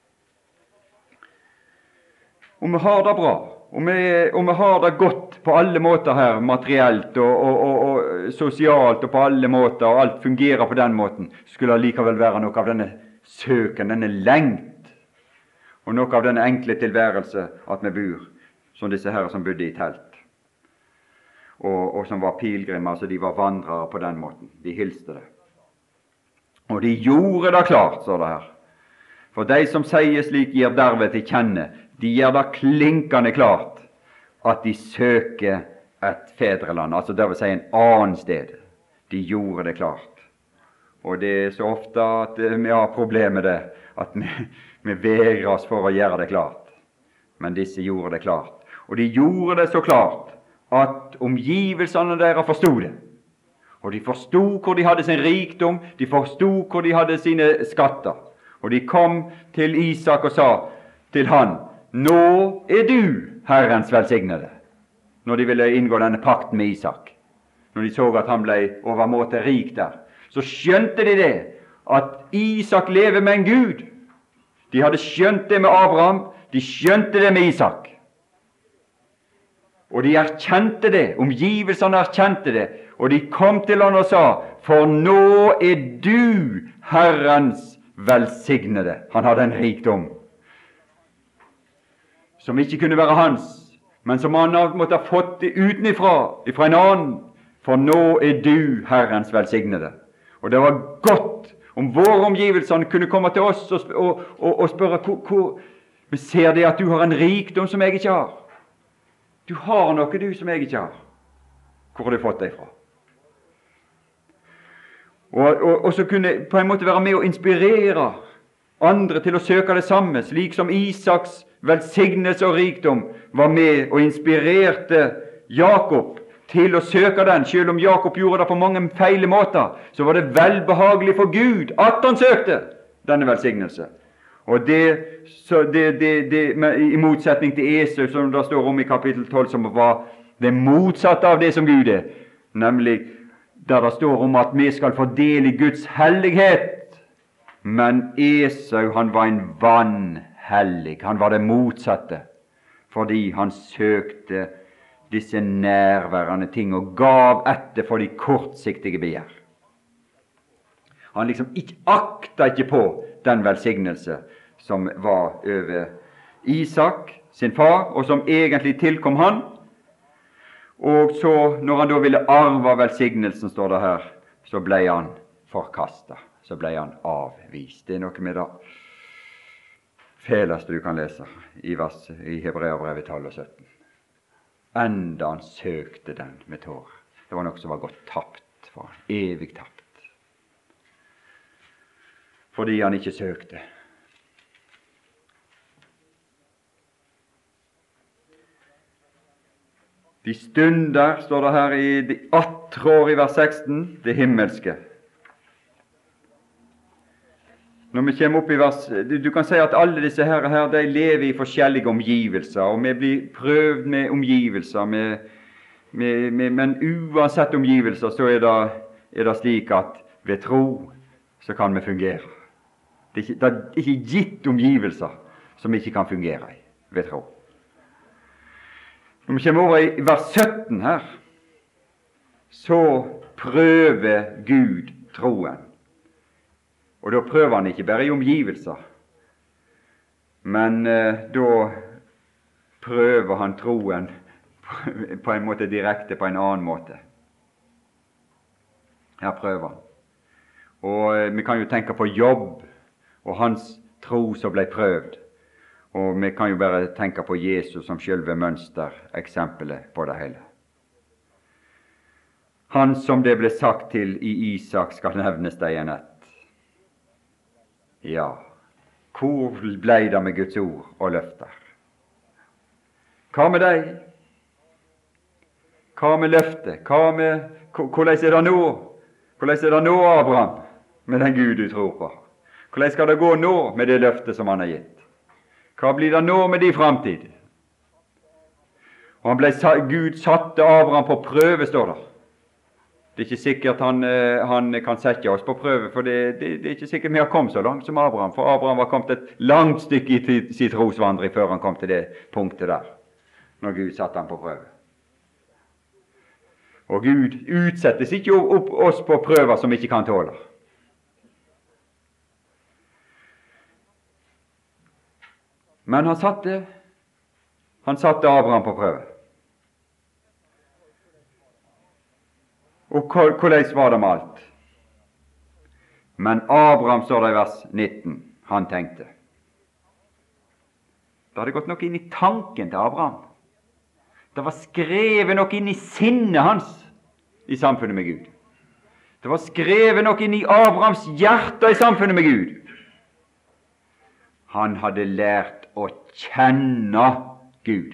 Og vi har det bra, og vi, og vi har det godt på alle måter her, materielt og, og, og, og sosialt og på alle måter, og alt fungerer på den måten, skulle det likevel være noe av denne søken, denne lengt, og noe av denne enkle tilværelse at vi bor, som disse her som bodde i telt. Og, og som var pilgrimer, altså de var vandrere på den måten. De hilste det. Og de gjorde det klart, står det her. For de som sier slik, gir derved til kjenne, de gjør det klinkende klart at de søker et fedreland, altså det vil si en annen sted. De gjorde det klart. Og det er så ofte at vi har problemer med det, at vi, vi vegrer oss for å gjøre det klart. Men disse gjorde det klart. Og de gjorde det så klart at omgivelsene deres forstod det. Og de forstod hvor de hadde sin rikdom, de forstod hvor de hadde sine skatter. Og de kom til Isak og sa til han, nå er du Herrens velsignede. Når de ville inngå denne pakten med Isak, når de så at han ble overmåte rik der, så skjønte de det, at Isak lever med en Gud. De hadde skjønt det med Abraham, de skjønte det med Isak. Og de erkjente det, omgivelsene erkjente det, og de kom til han og sa, for nå er du Herrens velsignede. Han hadde en rikdom som ikke kunne være hans, men som han måtte ha fått utenifra, ifra en annen, for nå er du Herrens velsignede. Og det var godt om våre omgivelser kunne komme til oss og, og, og, og spørre, hvor, hvor, vi ser det at du har en rikdom som jeg ikke har. Du har noe du som jeg ikke har. Hvor har du fått det fra? Og, og, og så kunne på en måte være med å inspirere andre til å søke det samme, slik som Isaks velsignelse og rikdom var med og inspirerte Jakob til å søke den. Selv om Jakob gjorde det på mange feile måter, så var det velbehagelig for Gud at han søkte denne velsignelse. Og det, så det, det, det med, i motsetning til Esau, som det står om i kapittel tolv, som var det motsatte av det som Gud er, nemlig der det står om at vi skal få del i Guds hellighet. Men Esau, han var en vanhellig, han var det motsatte, fordi han søkte disse nærværende ting og gav etter for de kortsiktige begjær. Han liksom ikke akta ikke på den velsignelse som var over Isak, sin far, og som egentlig tilkom han. Og så, når han da ville arve velsignelsen, står det her, så ble han forkastet, så ble han avvist. Det er noe med det feleste du kan lese i, vers, i Hebreabrevet tolv og sytten. Enda han søkte den med tårer. Det var noe som var gått tapt for han, evig tapt. Fordi han ikke søkte. De stunder, står det her i de atre år i vers seksten, det himmelske. Når vi kommer opp i vers, du, du kan si at alle disse her, her, de lever i forskjellige omgivelser, og vi blir prøvd med omgivelser, med, med, med, men uansett omgivelser så er det, er det slik at ved tro så kan vi fungere. Det er, ikke, det er ikke gitt omgivelser som vi ikke kan fungere i ved tro. Når vi kommer over i vers sytten her, så prøver Gud troen. Og da prøver han ikke bare i omgivelser, men eh, da prøver han troen på, på en måte direkte, på en annen måte. Her prøver han. Og eh, vi kan jo tenke på Jobb og hans tro som ble prøvd. Og vi kan jo bare tenke på Jesus som selve mønstereksempelet på det hele. Han som det ble sagt til i Isak skal nevnes deg en ett. Ja, hvor blei det med Guds ord og løfter? Hva med deg? Hva med løftet? Hva med, hvordan er det nå? Hvordan er det nå, Abraham, med den Gud du tror på? Hvordan skal det gå nå med det løftet som han har gitt? Hva blir det nå med din framtid? Og han ble, Gud satte Abraham på prøve, står det. Det er ikke sikkert han, han kan sette oss på prøve, for det, det, det er ikke sikkert vi har kommet så langt som Abraham, for Abraham var kommet et langt stykke i sin trosvandring før han kom til det punktet der, når Gud satte han på prøve. Og Gud utsettes ikke opp oss på prøver som vi ikke kan tåle. Men han satte, han satte Abraham på prøve. Og hvordan var det med alt? Men Abraham, står det i vers nitten, han tenkte. Det hadde gått noe inn i tanken til Abraham. Det var skrevet noe inn i sinnet hans i samfunnet med Gud. Det var skrevet noe inn i Abrahams hjerte i samfunnet med Gud. Han hadde lært å kjenne Gud.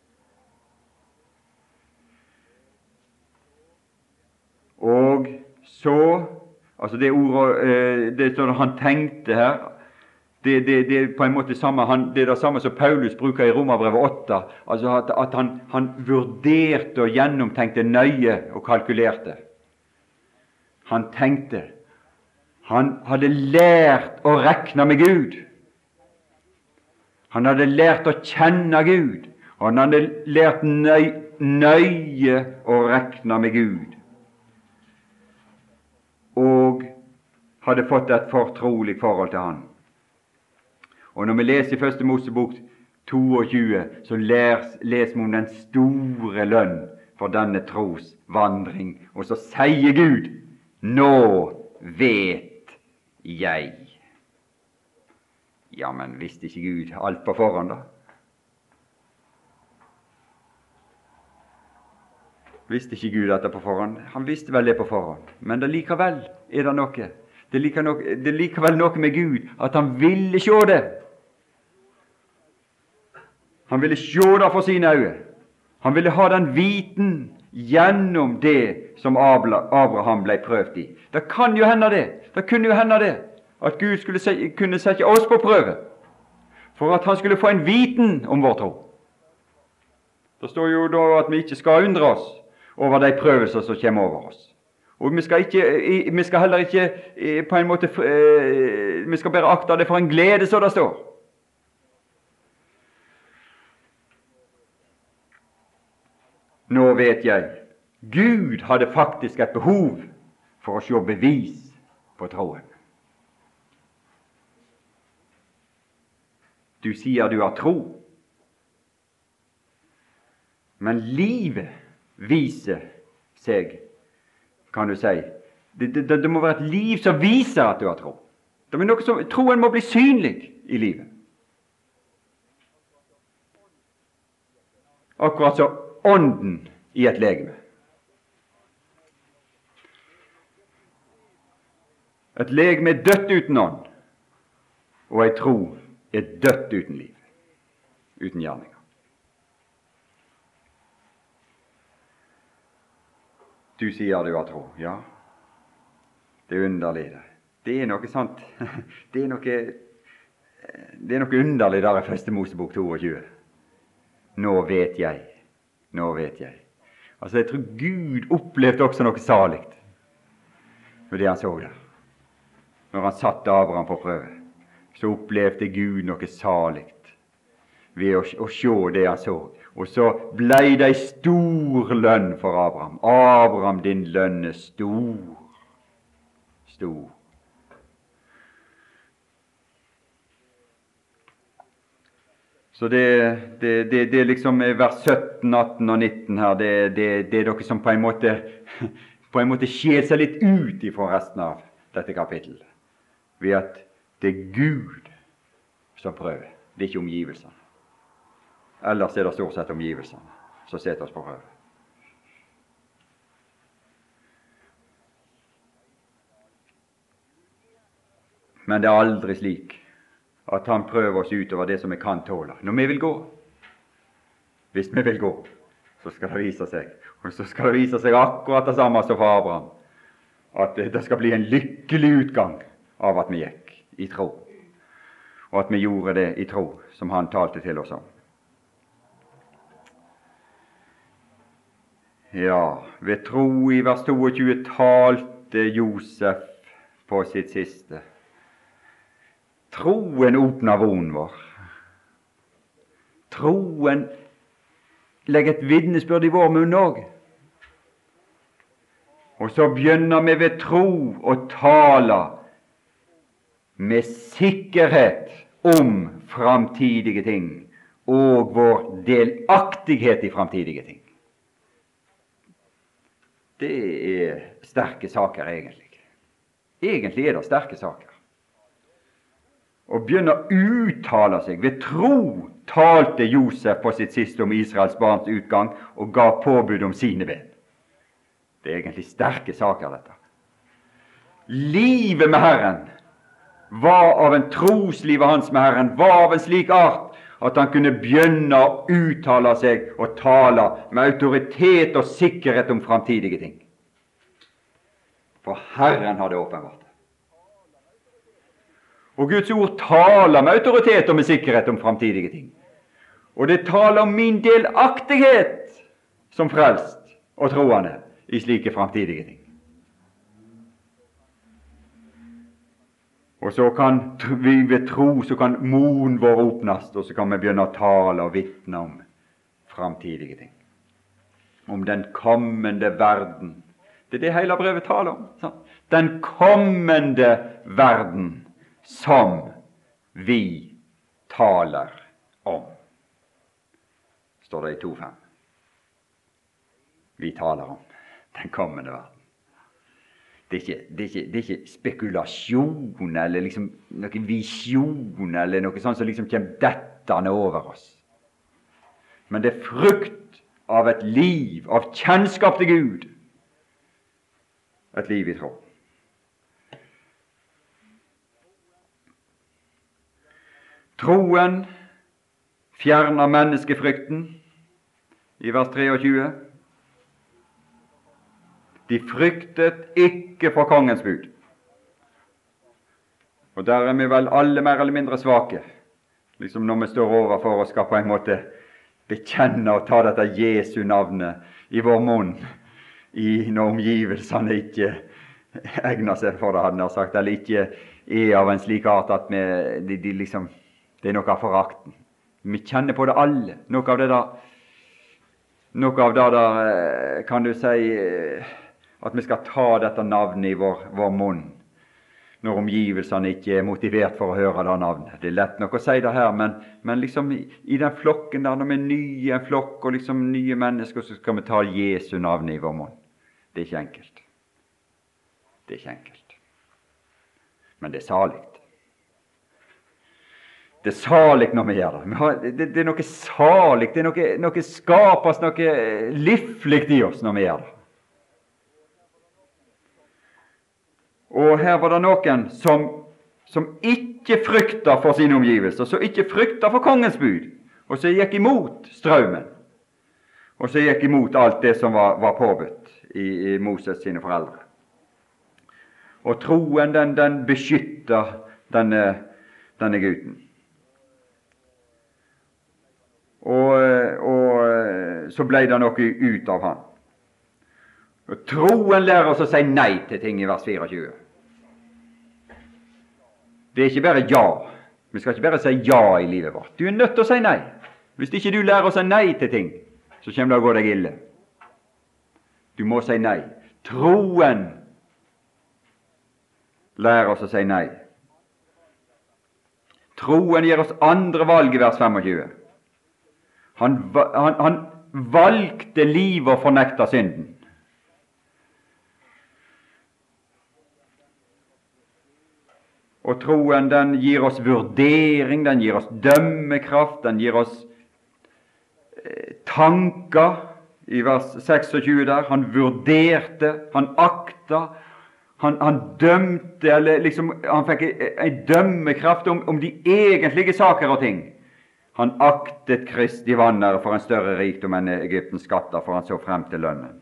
Og så, altså det ordet, det står han tenkte her, det, det, det er på en måte samme, han, det er det samme som Paulus bruker i Romerbrevet åtte, altså at, at han, han vurderte og gjennomtenkte nøye og kalkulerte. Han tenkte, han hadde lært å regne med Gud. Han hadde lært å kjenne Gud, og han hadde lært nøy, nøye å regne med Gud. Og hadde fått et fortrolig forhold til han. Og når vi leser i Første Mosebok tjueto, så leser vi om den store lønn for denne tros vandring. Og så sier Gud, nå vet jeg. Ja, men visste ikke Gud alt på forhånd da? Visste ikke Gud dette på forhånd? Han visste vel det på forhånd. Men det likevel er det noe. Det er, like no, det er likevel noe med Gud at han ville se det. Han ville se det for sine øyne. Han ville ha den viten gjennom det som Abraham ble prøvd i. Det kan jo hende det. Det kunne jo hende det. At Gud skulle se, kunne sette oss på prøve. For at han skulle få en viten om vår tro. Det står jo da at vi ikke skal undre oss over de prøvelser som kommer over oss. Og vi skal, ikke, vi skal heller ikke på en måte, vi skal bare akte det for en glede, så det står. Nå vet jeg, Gud hadde faktisk et behov for å se bevis på troen. Du sier du har tro, men livet viser seg, kan du si. Det, det, det må være et liv som viser at du har tro. Det er noe som, troen må bli synlig i livet. Akkurat som ånden i et legeme. Et legeme er dødt uten ånd, og ei tro er dødt uten liv, uten gjerninger. Du sier du har tro, ja. Det er underlig det. Det er noe sant. Det er noe, det er noe underlig der i Første Mosebok tjueto. Nå vet jeg. Nå vet jeg. Altså, jeg tror Gud opplevde også noe saligt med det han så der. Når han satte Abraham på prøve, så opplevde Gud noe saligt ved å, å se det han så. Og så blei det ei stor lønn for Abraham. Abraham, din lønn er stor. Stor. Så det, det, det, det er liksom vers sytten, atten og nitten her, det, det, det er noe som på en måte, på en måte skjer seg litt ut ifra resten av dette kapittelet. Ved at det er Gud som prøver, det er ikke omgivelsene. Ellers er det stort sett omgivelsene som setter oss på prøve. Men det er aldri slik at han prøver oss utover det som vi kan tåle. Når vi vil gå, hvis vi vil gå, så skal det vise seg, og så skal det vise seg akkurat det samme som for Abraham, at det skal bli en lykkelig utgang av at vi gikk i tro, og at vi gjorde det i tro, som han talte til oss om. Ja, ved tro i vers tjueto talte Josef på sitt siste. Troen åpner vonen vår. Troen legger et vitnesbyrd i vår munn òg. Og så begynner vi ved tro å tale med sikkerhet om framtidige ting og vår delaktighet i framtidige ting. Det er sterke saker, egentlig. Egentlig er det sterke saker. Og begynner å uttale seg. Ved tro talte Josef på sitt siste om Israels barns utgang og ga påbud om sine ben. Det er egentlig sterke saker, dette. Livet med Herren var av en trosliv av hans med Herren, var av en slik art at han kunne begynne å uttale seg og tale med autoritet og sikkerhet om framtidige ting. For Herren hadde åpenbart det. Og Guds ord taler med autoritet og med sikkerhet om framtidige ting. Og det taler om min delaktighet som frelst og troende i slike framtidige ting. Og så kan vi ved tro, så kan moen vår åpnes, og så kan vi begynne å tale og vitne om framtidige ting. Om den kommende verden. Det er det hele brevet taler om. Sant? Den kommende verden som vi taler om. Står det i to fem. Vi taler om den kommende verden. Det er, ikke, det, er ikke, det er ikke spekulasjon eller liksom noen visjon eller noe sånt som liksom kommer dettende over oss. Men det er frukt av et liv, av kjennskap til Gud. Et liv i tro. Troen fjerner menneskefrykten i vers tjuetre. De fryktet ikke for kongens bud. Og der er vi vel alle mer eller mindre svake, liksom når vi står overfor og skal på en måte bekjenne og ta dette Jesu navnet i vår munn, i når omgivelsene ikke egner seg for det, hadde jeg sagt, eller ikke er av en slik art at vi, de, de liksom, det er noe av forakten. Vi kjenner på det alle, noe av det der, noe av det der, kan du si, at vi skal ta dette navnet i vår, vår munn, når omgivelsene ikke er motivert for å høre det navnet. Det er lett nok å si det her, men, men liksom i, i den flokken der, når vi er nye en flokk og liksom nye mennesker, så skal vi ta Jesu navn i vår munn. Det er ikke enkelt. Det er ikke enkelt. Men det er saligt. Det er saligt når vi gjør det. Vi har, det, det er noe saligt, det er noe, noe skapes, noe livligt i oss når vi gjør det. Og her var det noen som, som ikke frykta for sine omgivelser, som ikke frykta for kongens bud, og som gikk imot strømmen, og som gikk imot alt det som var, var påbudt i, i Moses sine foreldre. Og troen, den, den beskytter denne, denne gutten. Og, og så ble det noe ut av han. Og troen lærer oss å si nei til ting i vers tjuefire. Det er ikke bare ja. Vi skal ikke bare si ja i livet vårt. Du er nødt til å si nei. Hvis ikke du lærer å si nei til ting, så kommer det å gå deg ille. Du må si nei. Troen lærer oss å si nei. Troen gir oss andre valg i vers tjuefem. Han, han, han valgte livet og fornekta synden. Og troen, den gir oss vurdering, den gir oss dømmekraft, den gir oss eh, tanker. I vers tjueseks der, han vurderte, han akta, Han, han dømte, eller liksom, han fikk en dømmekraft om, om de egentlige saker og ting. Han aktet Kristi vannere for en større rikdom enn Egyptens skatter, for han så frem til lønnen.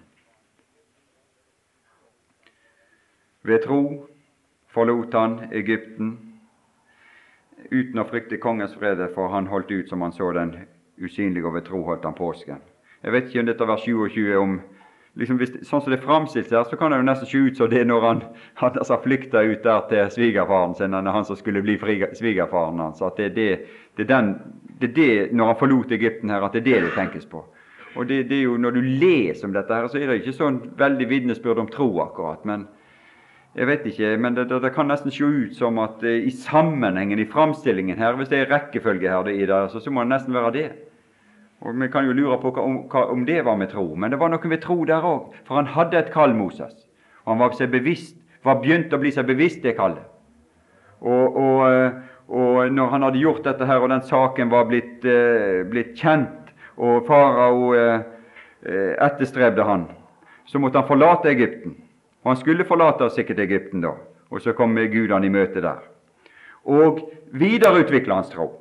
Ved tro forlot han Egypten uten å frykte kongens vrede, for han holdt ut som han så den usynlige, og ved tro holdt han påsken. Jeg vet ikke om dette vers tjueåtte om liksom hvis, sånn som det framstilt her, så kan det jo nesten se ut som det når han, han altså, flykta ut der til svigerfaren sin, han som skulle bli svigerfaren hans, at det, det, det, den, det er det, når han forlot Egypten her, at det er det det tenkes på. Og det, det er jo, når du leser om dette her, så er det ikke sånn veldig vitnesbyrd om tro akkurat, men jeg vet ikke, men det, det, det kan nesten se ut som at eh, i sammenhengen, i framstillingen her, hvis det er rekkefølge her det, i det, så, så må det nesten være det. Og vi kan jo lure på hva, om, hva, om det var med tro, men det var noe med tro der også, for han hadde et kall, Moses, og han var seg bevisst, var begynt å bli seg bevisst det kallet. Og, og, og når han hadde gjort dette her, og den saken var blitt, eh, blitt kjent, og farao eh, etterstrebte han, så måtte han forlate Egypten. Og han skulle forlate sikkert Egypten da, og så kom Gud han i møte der. Og videreutvikle hans tro,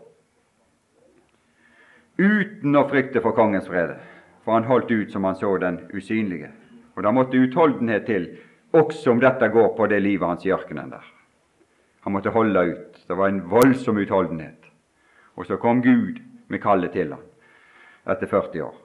uten å frykte for kongens vrede, for han holdt ut som han så den usynlige. Og da måtte utholdenhet til, også om dette går på det livet hans i ørkenen der. Han måtte holde ut. Det var en voldsom utholdenhet. Og så kom Gud med kallet til han, etter førti år.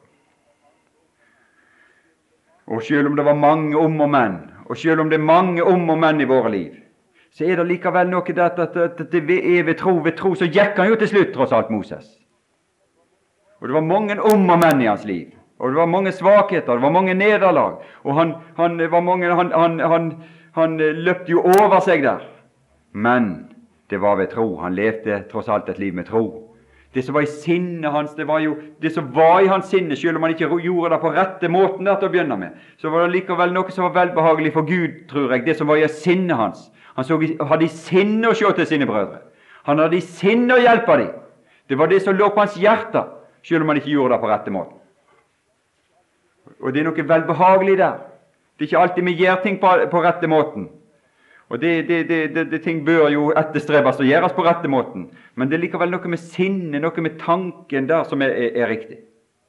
Og selv om det var mange om og menn, og selv om det er mange om og menn i våre liv, så er det likevel noe der at, at, at det er ved tro, ved tro, så gikk han jo til slutt, tross alt, Moses. Og det var mange om og menn i hans liv, og det var mange svakheter, det var mange nederlag, og han, han, var mange, han, han, han, han løpte jo over seg der. Men det var ved tro. Han levde tross alt et liv med tro. Det som var i sinnet hans, det var jo det som var i hans sinne, selv om han ikke gjorde det på rette måten der til å begynne med, så var det likevel noe som var velbehagelig for Gud, tror jeg, det som var i sinnet hans. Han så, hadde i sinne å se til sine brødre. Han hadde i sinne å hjelpe dem. Det var det som lå på hans hjerte, selv om han ikke gjorde det på rette måten. Og det er noe velbehagelig der. Det er ikke alltid vi gjør ting på, på rette måten. Og det, det, det, det, det ting bør jo etterstrebes og gjøres på rette måten. Men det er likevel noe med sinnet, noe med tanken der som er, er, er riktig.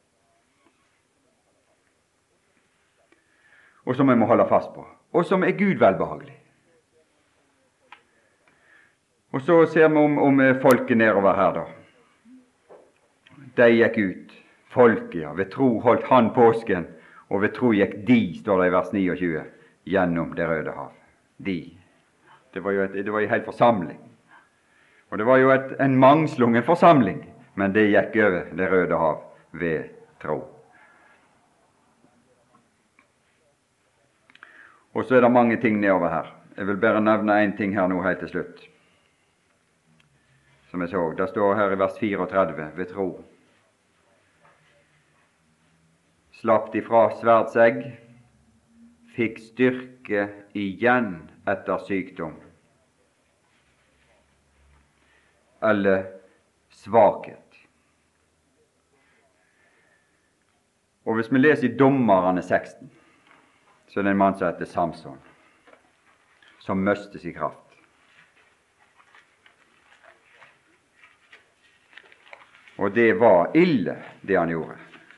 Og som vi må holde fast på. Og som er Gud velbehagelig. Og så ser vi om, om folket nedover her da. De gikk ut, folket, ja, ved tro holdt han påsken, og ved tro gikk de, står det i vers tjueni, gjennom det røde hav. De. Det var jo et, det var en hel forsamling. Og det var jo et, en mangslungen forsamling, men det gikk over det røde hav ved tro. Og så er det mange ting nedover her. Jeg vil bare nevne en ting her nå helt til slutt. Som jeg så, det står her i vers trettifire, ved tro. Slapp de fra sverdsegg, fikk styrke igjen etter sykdom, eller svakhet. Og hvis vi leser i Dommerne seksten, så er det en mann som heter Samson, som møstes i kraft. Og det var ille, det han gjorde.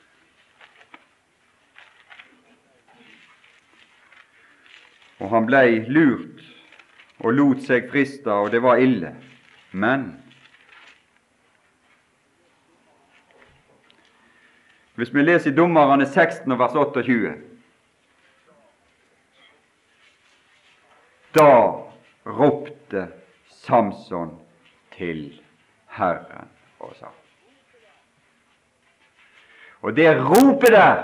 Og han ble lurt og lot seg friste, og det var ille. Men hvis vi leser i Dommerne seksten og vers tjueåtte, da ropte Samson til Herren og sa. Og det ropet der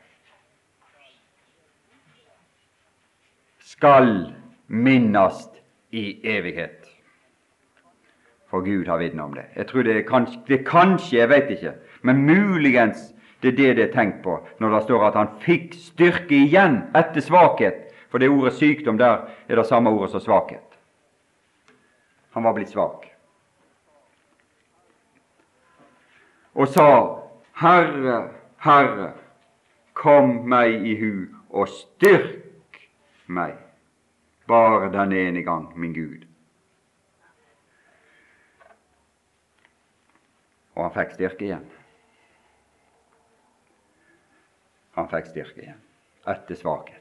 skal minnast i evighet. For Gud har vitne om det. Jeg tror det er kanskje, det er kanskje, jeg vet ikke, men muligens det er det det er tenkt på når det står at han fikk styrke igjen etter svakhet, for det ordet sykdom der er det samme ordet som svakhet. Han var blitt svak. Og sa, Herre, Herre, kom meg i hu og styrk meg. bare denne ene gang, min Gud. Og han fikk styrke igjen. Han fikk styrke igjen, etter svakhet.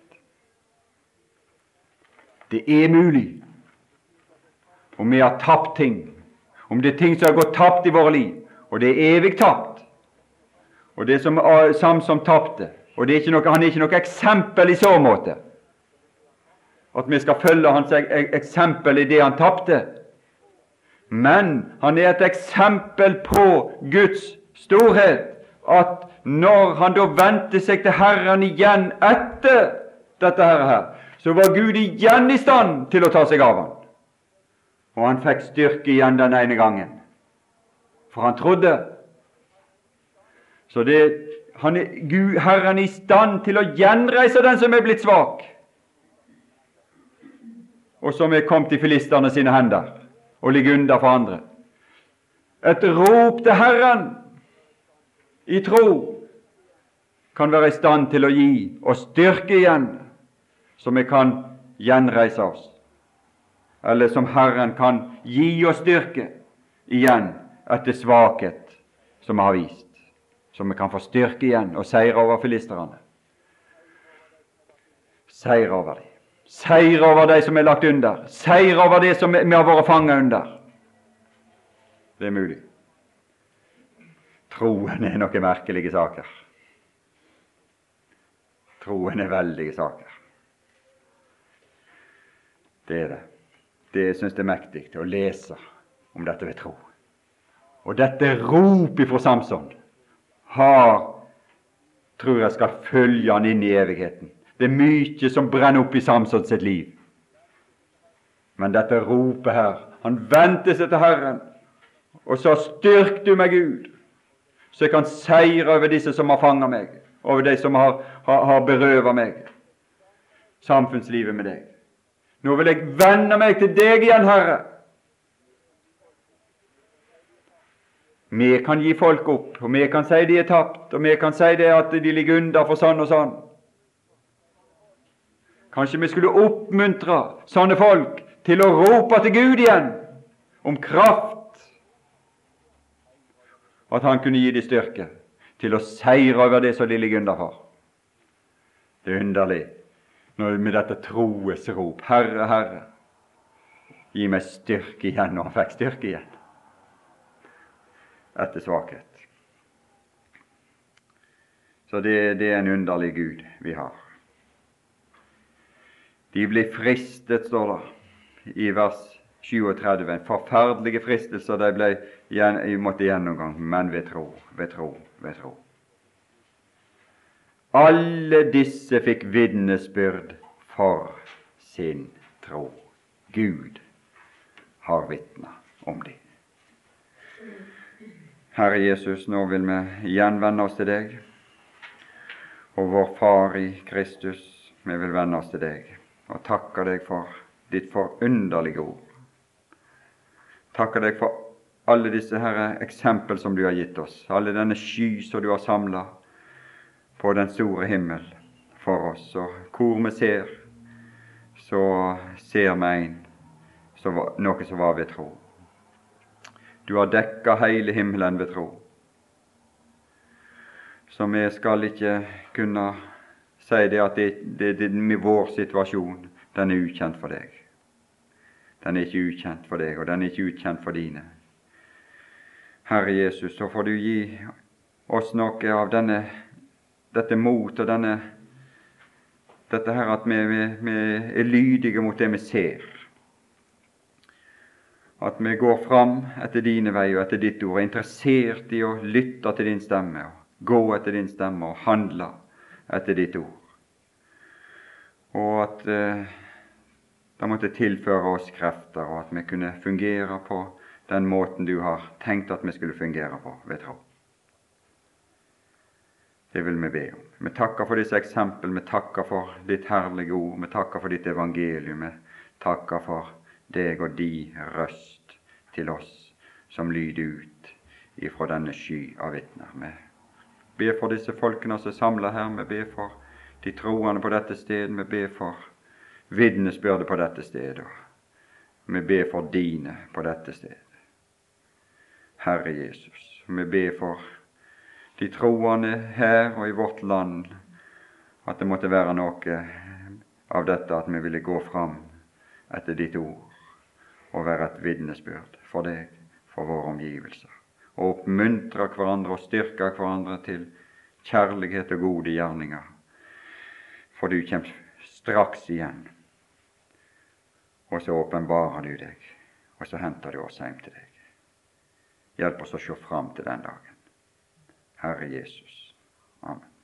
Det er mulig, om vi har tapt ting, om det er ting som har gått tapt i våre liv, og det er evig tapt, og det er som Samson tapte, og det er ikke noe, han er ikke noe eksempel i så måte, at vi skal følge hans eksempel i det han tapte, men han er et eksempel på Guds storhet, at når han da vendte seg til Herren igjen etter dette her, så var Gud igjen i stand til å ta seg av han. Og han fikk styrke igjen den ene gangen, for han trodde. Så det, han er, Gud, Herren er i stand til å gjenreise den som er blitt svak, og som er kommet i filisterne sine hender, og ligger under for andre. Et rop til Herren i tro kan være i stand til å gi og styrke igjen, så vi kan gjenreise oss, eller som Herren kan gi oss styrke igjen etter svakhet som vi har vist, så vi kan få styrke igjen og seire over filisterne. Seire over dem. Seire over de som er lagt under. Seire over det som vi har vært fanget under. Det er mulig. Troen er noen merkelige saker. Troen er veldige saker. Det er det. Det synes det er mektig å lese om dette ved tro. Og dette rop ifra Samson har, tror jeg skal følge han inn i evigheten. Det er mye som brenner opp i Samson sitt liv. Men dette ropet her, han vendte seg til Herren, og sa, styrk du meg, Gud, så jeg kan seire over disse som har fanget meg, over de som har, har, har berøvet meg samfunnslivet med deg. Nå vil jeg vende meg til deg igjen, Herre. Vi kan gi folk opp, og vi kan si de er tapt, og vi kan si det at de ligger under for sånn og sånn. Kanskje vi skulle oppmuntre sånne folk til å rope til Gud igjen om kraft, at han kunne gi de styrke til å seire over det som de ligger under for. Det er underlig når med dette troes rop, Herre, Herre, gi meg styrke igjen, og han fikk styrke igjen etter svakhet. Så det, det er en underlig Gud vi har. De ble fristet, står det i vers syvogtredve, en forferdelige fristelser de ble, de måtte gjennomgang, men ved tro, ved tro, ved tro. Alle disse fikk vitnesbyrd for sin tro. Gud har vitnet om det. Herre Jesus, nå vil vi igjen vende oss til deg, og vår Far i Kristus, vi vil vende oss til deg, og takke deg for ditt forunderlige ord. Takke deg for alle disse herre eksempel som du har gitt oss, alle denne sky som du har samlet på den store himmel for oss, og hvor vi ser, så ser vi en, så var, noe som var ved tro. Du har dekket hele himmelen ved tro. Så vi skal ikke kunne si det at det, det, det med vår situasjon, den er ukjent for deg. Den er ikke ukjent for deg, og den er ikke ukjent for dine. Herre Jesus, så får du gi oss noe av denne, dette mot og denne, dette her at vi, vi, vi er lydige mot det vi ser. At vi går fram etter dine vei og etter ditt ord, er interessert i å lytte til din stemme, og gå etter din stemme og handle etter ditt ord. Og at eh, det måtte tilføre oss krefter, og at vi kunne fungere på den måten du har tenkt at vi skulle fungere på ved tro. Det vil vi be om. Vi takker for disse eksempel, vi takker for ditt herlige ord, vi takker for ditt evangelium, vi takker for deg og de røst til oss som lyder ut ifra denne sky av vitner. Vi ber for disse folkene som er samlet her, vi ber for de troende på dette sted, vi ber for vitnesbyrde på dette stedet. Vi ber for dine på dette stedet. Herre Jesus, vi ber for de troende her og i vårt land, at det måtte være noe av dette at vi ville gå fram etter ditt ord og være et vitnesbyrd for deg, for våre omgivelser, og oppmuntre hverandre og styrke hverandre til kjærlighet og gode gjerninger, for du kommer straks igjen, og så åpenbarer du deg, og så henter du oss hjem til deg. Hjelp oss å se fram til den dagen. Herre Jesus. Amen.